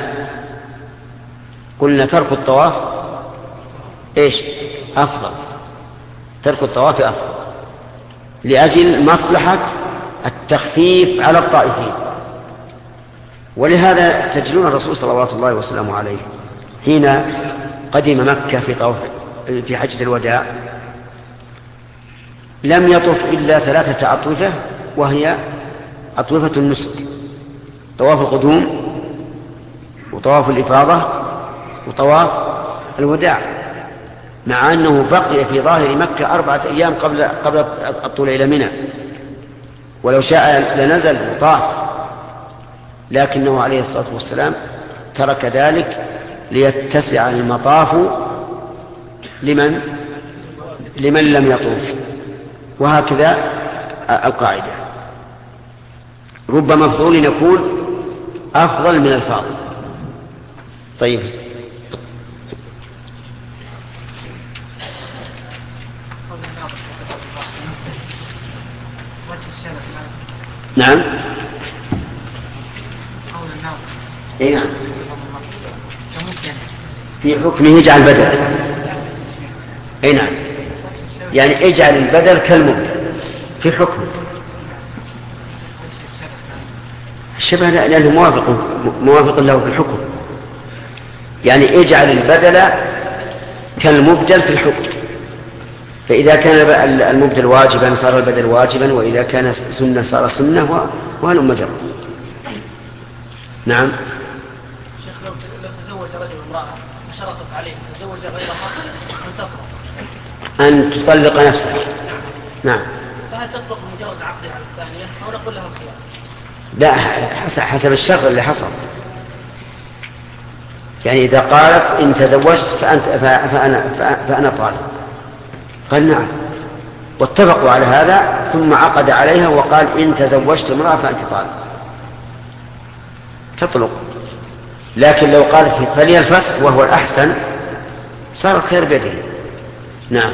Speaker 1: قلنا ترك الطواف أفضل، ترك الطواف أفضل لأجل مصلحة التخفيف على الطائفين. ولهذا تجدون الرسول صلى الله عليه وسلم عليه حين قدم مكة في حجة الوداع لم يطف إلا 3 أطوفة، وهي أطوفة النسك: طواف القدوم، وطواف الإفاضة، وطواف الوداع، مع أنه بقي في ظاهر مكة 4 أيام قبل الطلوع إلى منى، ولو شاء لنزل وطاف، لكنه عليه الصلاة والسلام ترك ذلك ليتسع المطاف لمن لم يطوف. وهكذا القاعدة: رب مفضول يكون أفضل من الفاضل. طيب، نعم. اي نعم، في حكمه اجعل بدل. اي نعم، يعني اجعل البدل كالمبدل في حكمه. الشبه لأنه موافق له في الحكم، يعني اجعل البدل كالمبدل في الحكم. فإذا كان المبدل واجبا صار البدل واجبا، وإذا كان سنة صار سنة، وهل مجرى. نعم.
Speaker 2: شيخ، لو تزوج رجل امرأة وشرطت عليه تزوج غيرها
Speaker 1: أن تطلق نفسها، نعم،
Speaker 2: فهل تطلق مجرد عقدها على الثانية أو نقول لها الخيار؟
Speaker 1: لا، حسب الشرط اللي حصل. يعني إذا قالت إن تزوجت فأنا طالق، قال نعم، واتفقوا على هذا، ثم عقد عليها وقال إن تزوجت امرأة فأنت طالق، تطلق. لكن لو قالت فلي الفسخ وهو الأحسن صار الخير بيده. نعم.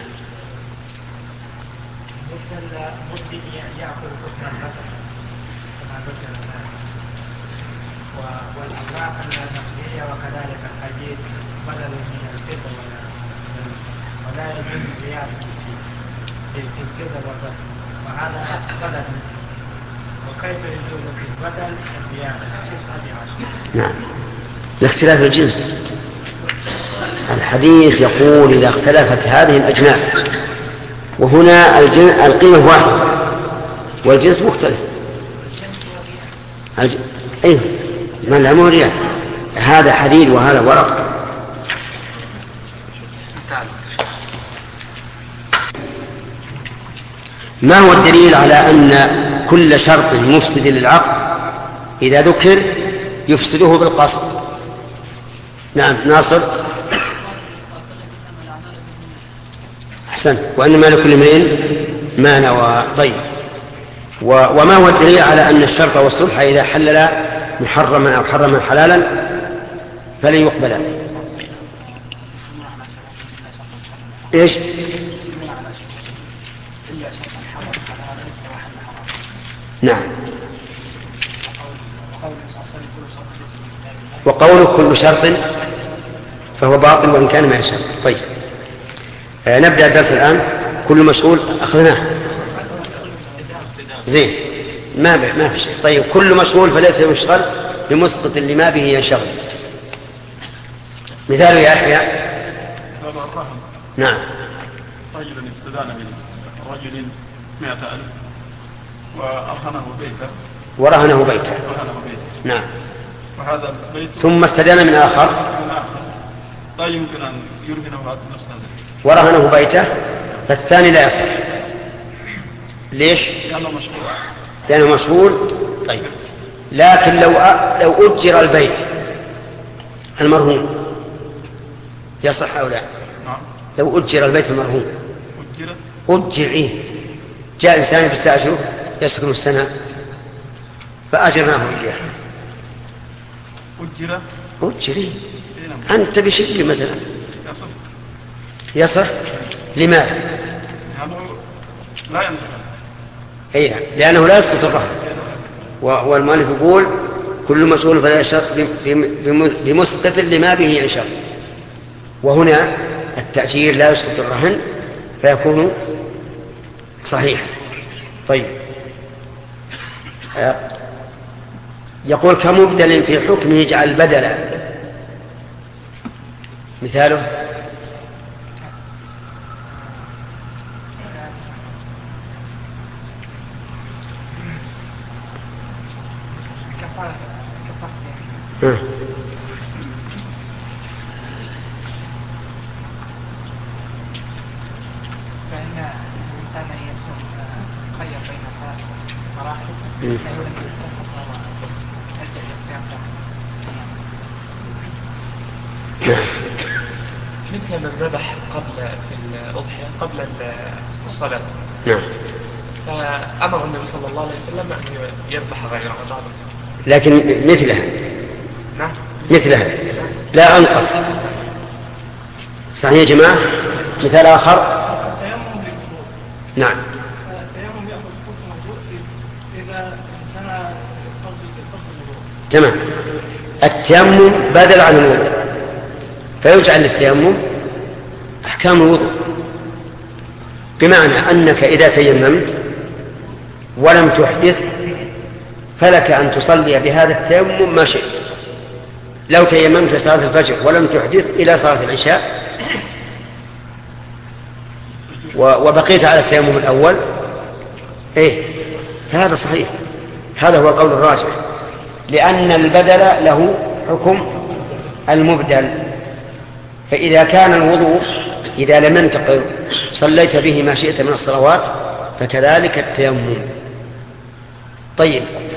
Speaker 8: والأنواع النقدية وكذلك الحديث بدل من الفطر ولا يجوز زيادة في الكذب والبدل، وهذا بدل وكيف يجوز في البدل الزيادة 9
Speaker 1: نعم، لاختلاف الجنس. الحديث يقول إذا اختلفت هذه الأجناس، وهنا القيمة واحدة والجنس مختلف. أيه ما العمو ريال، هذا حديد وهذا ورق. ما هو الدليل على أن كل شرط مفسد للعقد إذا ذكر يفسده بالقصد؟ نعم ناصر. أحسن. وإنما لكل امرئ ما نوى. طيب، وما هو الدليل على أن الشرط والصلح إذا حلل محرما أو حرما حلالا فلن يقبل؟ إيش؟ نعم. وقوله كل شرط فهو باطل وإن كان ما يشرط. طيب، نبدأ الدرس الآن. كل مشغول أخذناه زين، ما في شيء. طيب، كل مشغول فليس يشغل بمسقط لما به ينشغل. مثال يا أحياء. نعم.
Speaker 6: رجل استدان من رجل 100,000 ورهنه بيته.
Speaker 1: نعم.
Speaker 6: وهذا البيت
Speaker 1: ثم استدان من آخر
Speaker 6: لا يمكن أن يرهنه نفس هذا
Speaker 1: ورهنه بيته، فالثاني لا يصح. ليش؟ لأنه مشغول. طيب، لكن لو أجر البيت المرهون يصح أو لا؟ لو أجر البيت المرهون أجر جاء إنسان يستأجره يسكن السنة فأجرناه إياه. أجر أنت بشكل مثلا يصح. لماذا؟
Speaker 6: لا ينصح.
Speaker 1: أي، لأنه لا يسقط الرهن. والمؤلف يقول كل مسؤول فلا يشرط بمسقط لما به ينشر. وهنا التأجير لا يسقط الرهن فيكون صحيح. طيب، يقول كمبدل في حكمه يجعل بدلا. مثاله
Speaker 8: فإن الإنسان يسوق خير بين مراحل لا يمكن
Speaker 7: مثل من ذبح قبل في الأضحية قبل الصلاة.
Speaker 1: نعم.
Speaker 7: فأمر النبي صلى الله عليه وسلم أن يذبح غيره بعد.
Speaker 1: لكن مثلها.
Speaker 7: نعم.
Speaker 1: مثلها لا أنقص. صحيح يا جماعة. مثال آخر. نعم.
Speaker 2: التيمم يأخذ حكم الوضوء إذا كان
Speaker 1: تمام. التيمم بدل عن الوضوء، فيجعل للتيمم أحكام الوضوء، بمعنى أنك إذا تيممت ولم تحدث فلك أن تصلي بهذا التيمم ما شئت. لو تيممت لصلاة الفجر ولم تحدث إلى صلاة العشاء وبقيت على التيمم الأول هذا صحيح. هذا هو القول الراجح، لأن البدل له حكم المبدل. فإذا كان الوضوء إذا لم ينتقض صليت به ما شئت من الصلوات، فكذلك التيمم. طيب،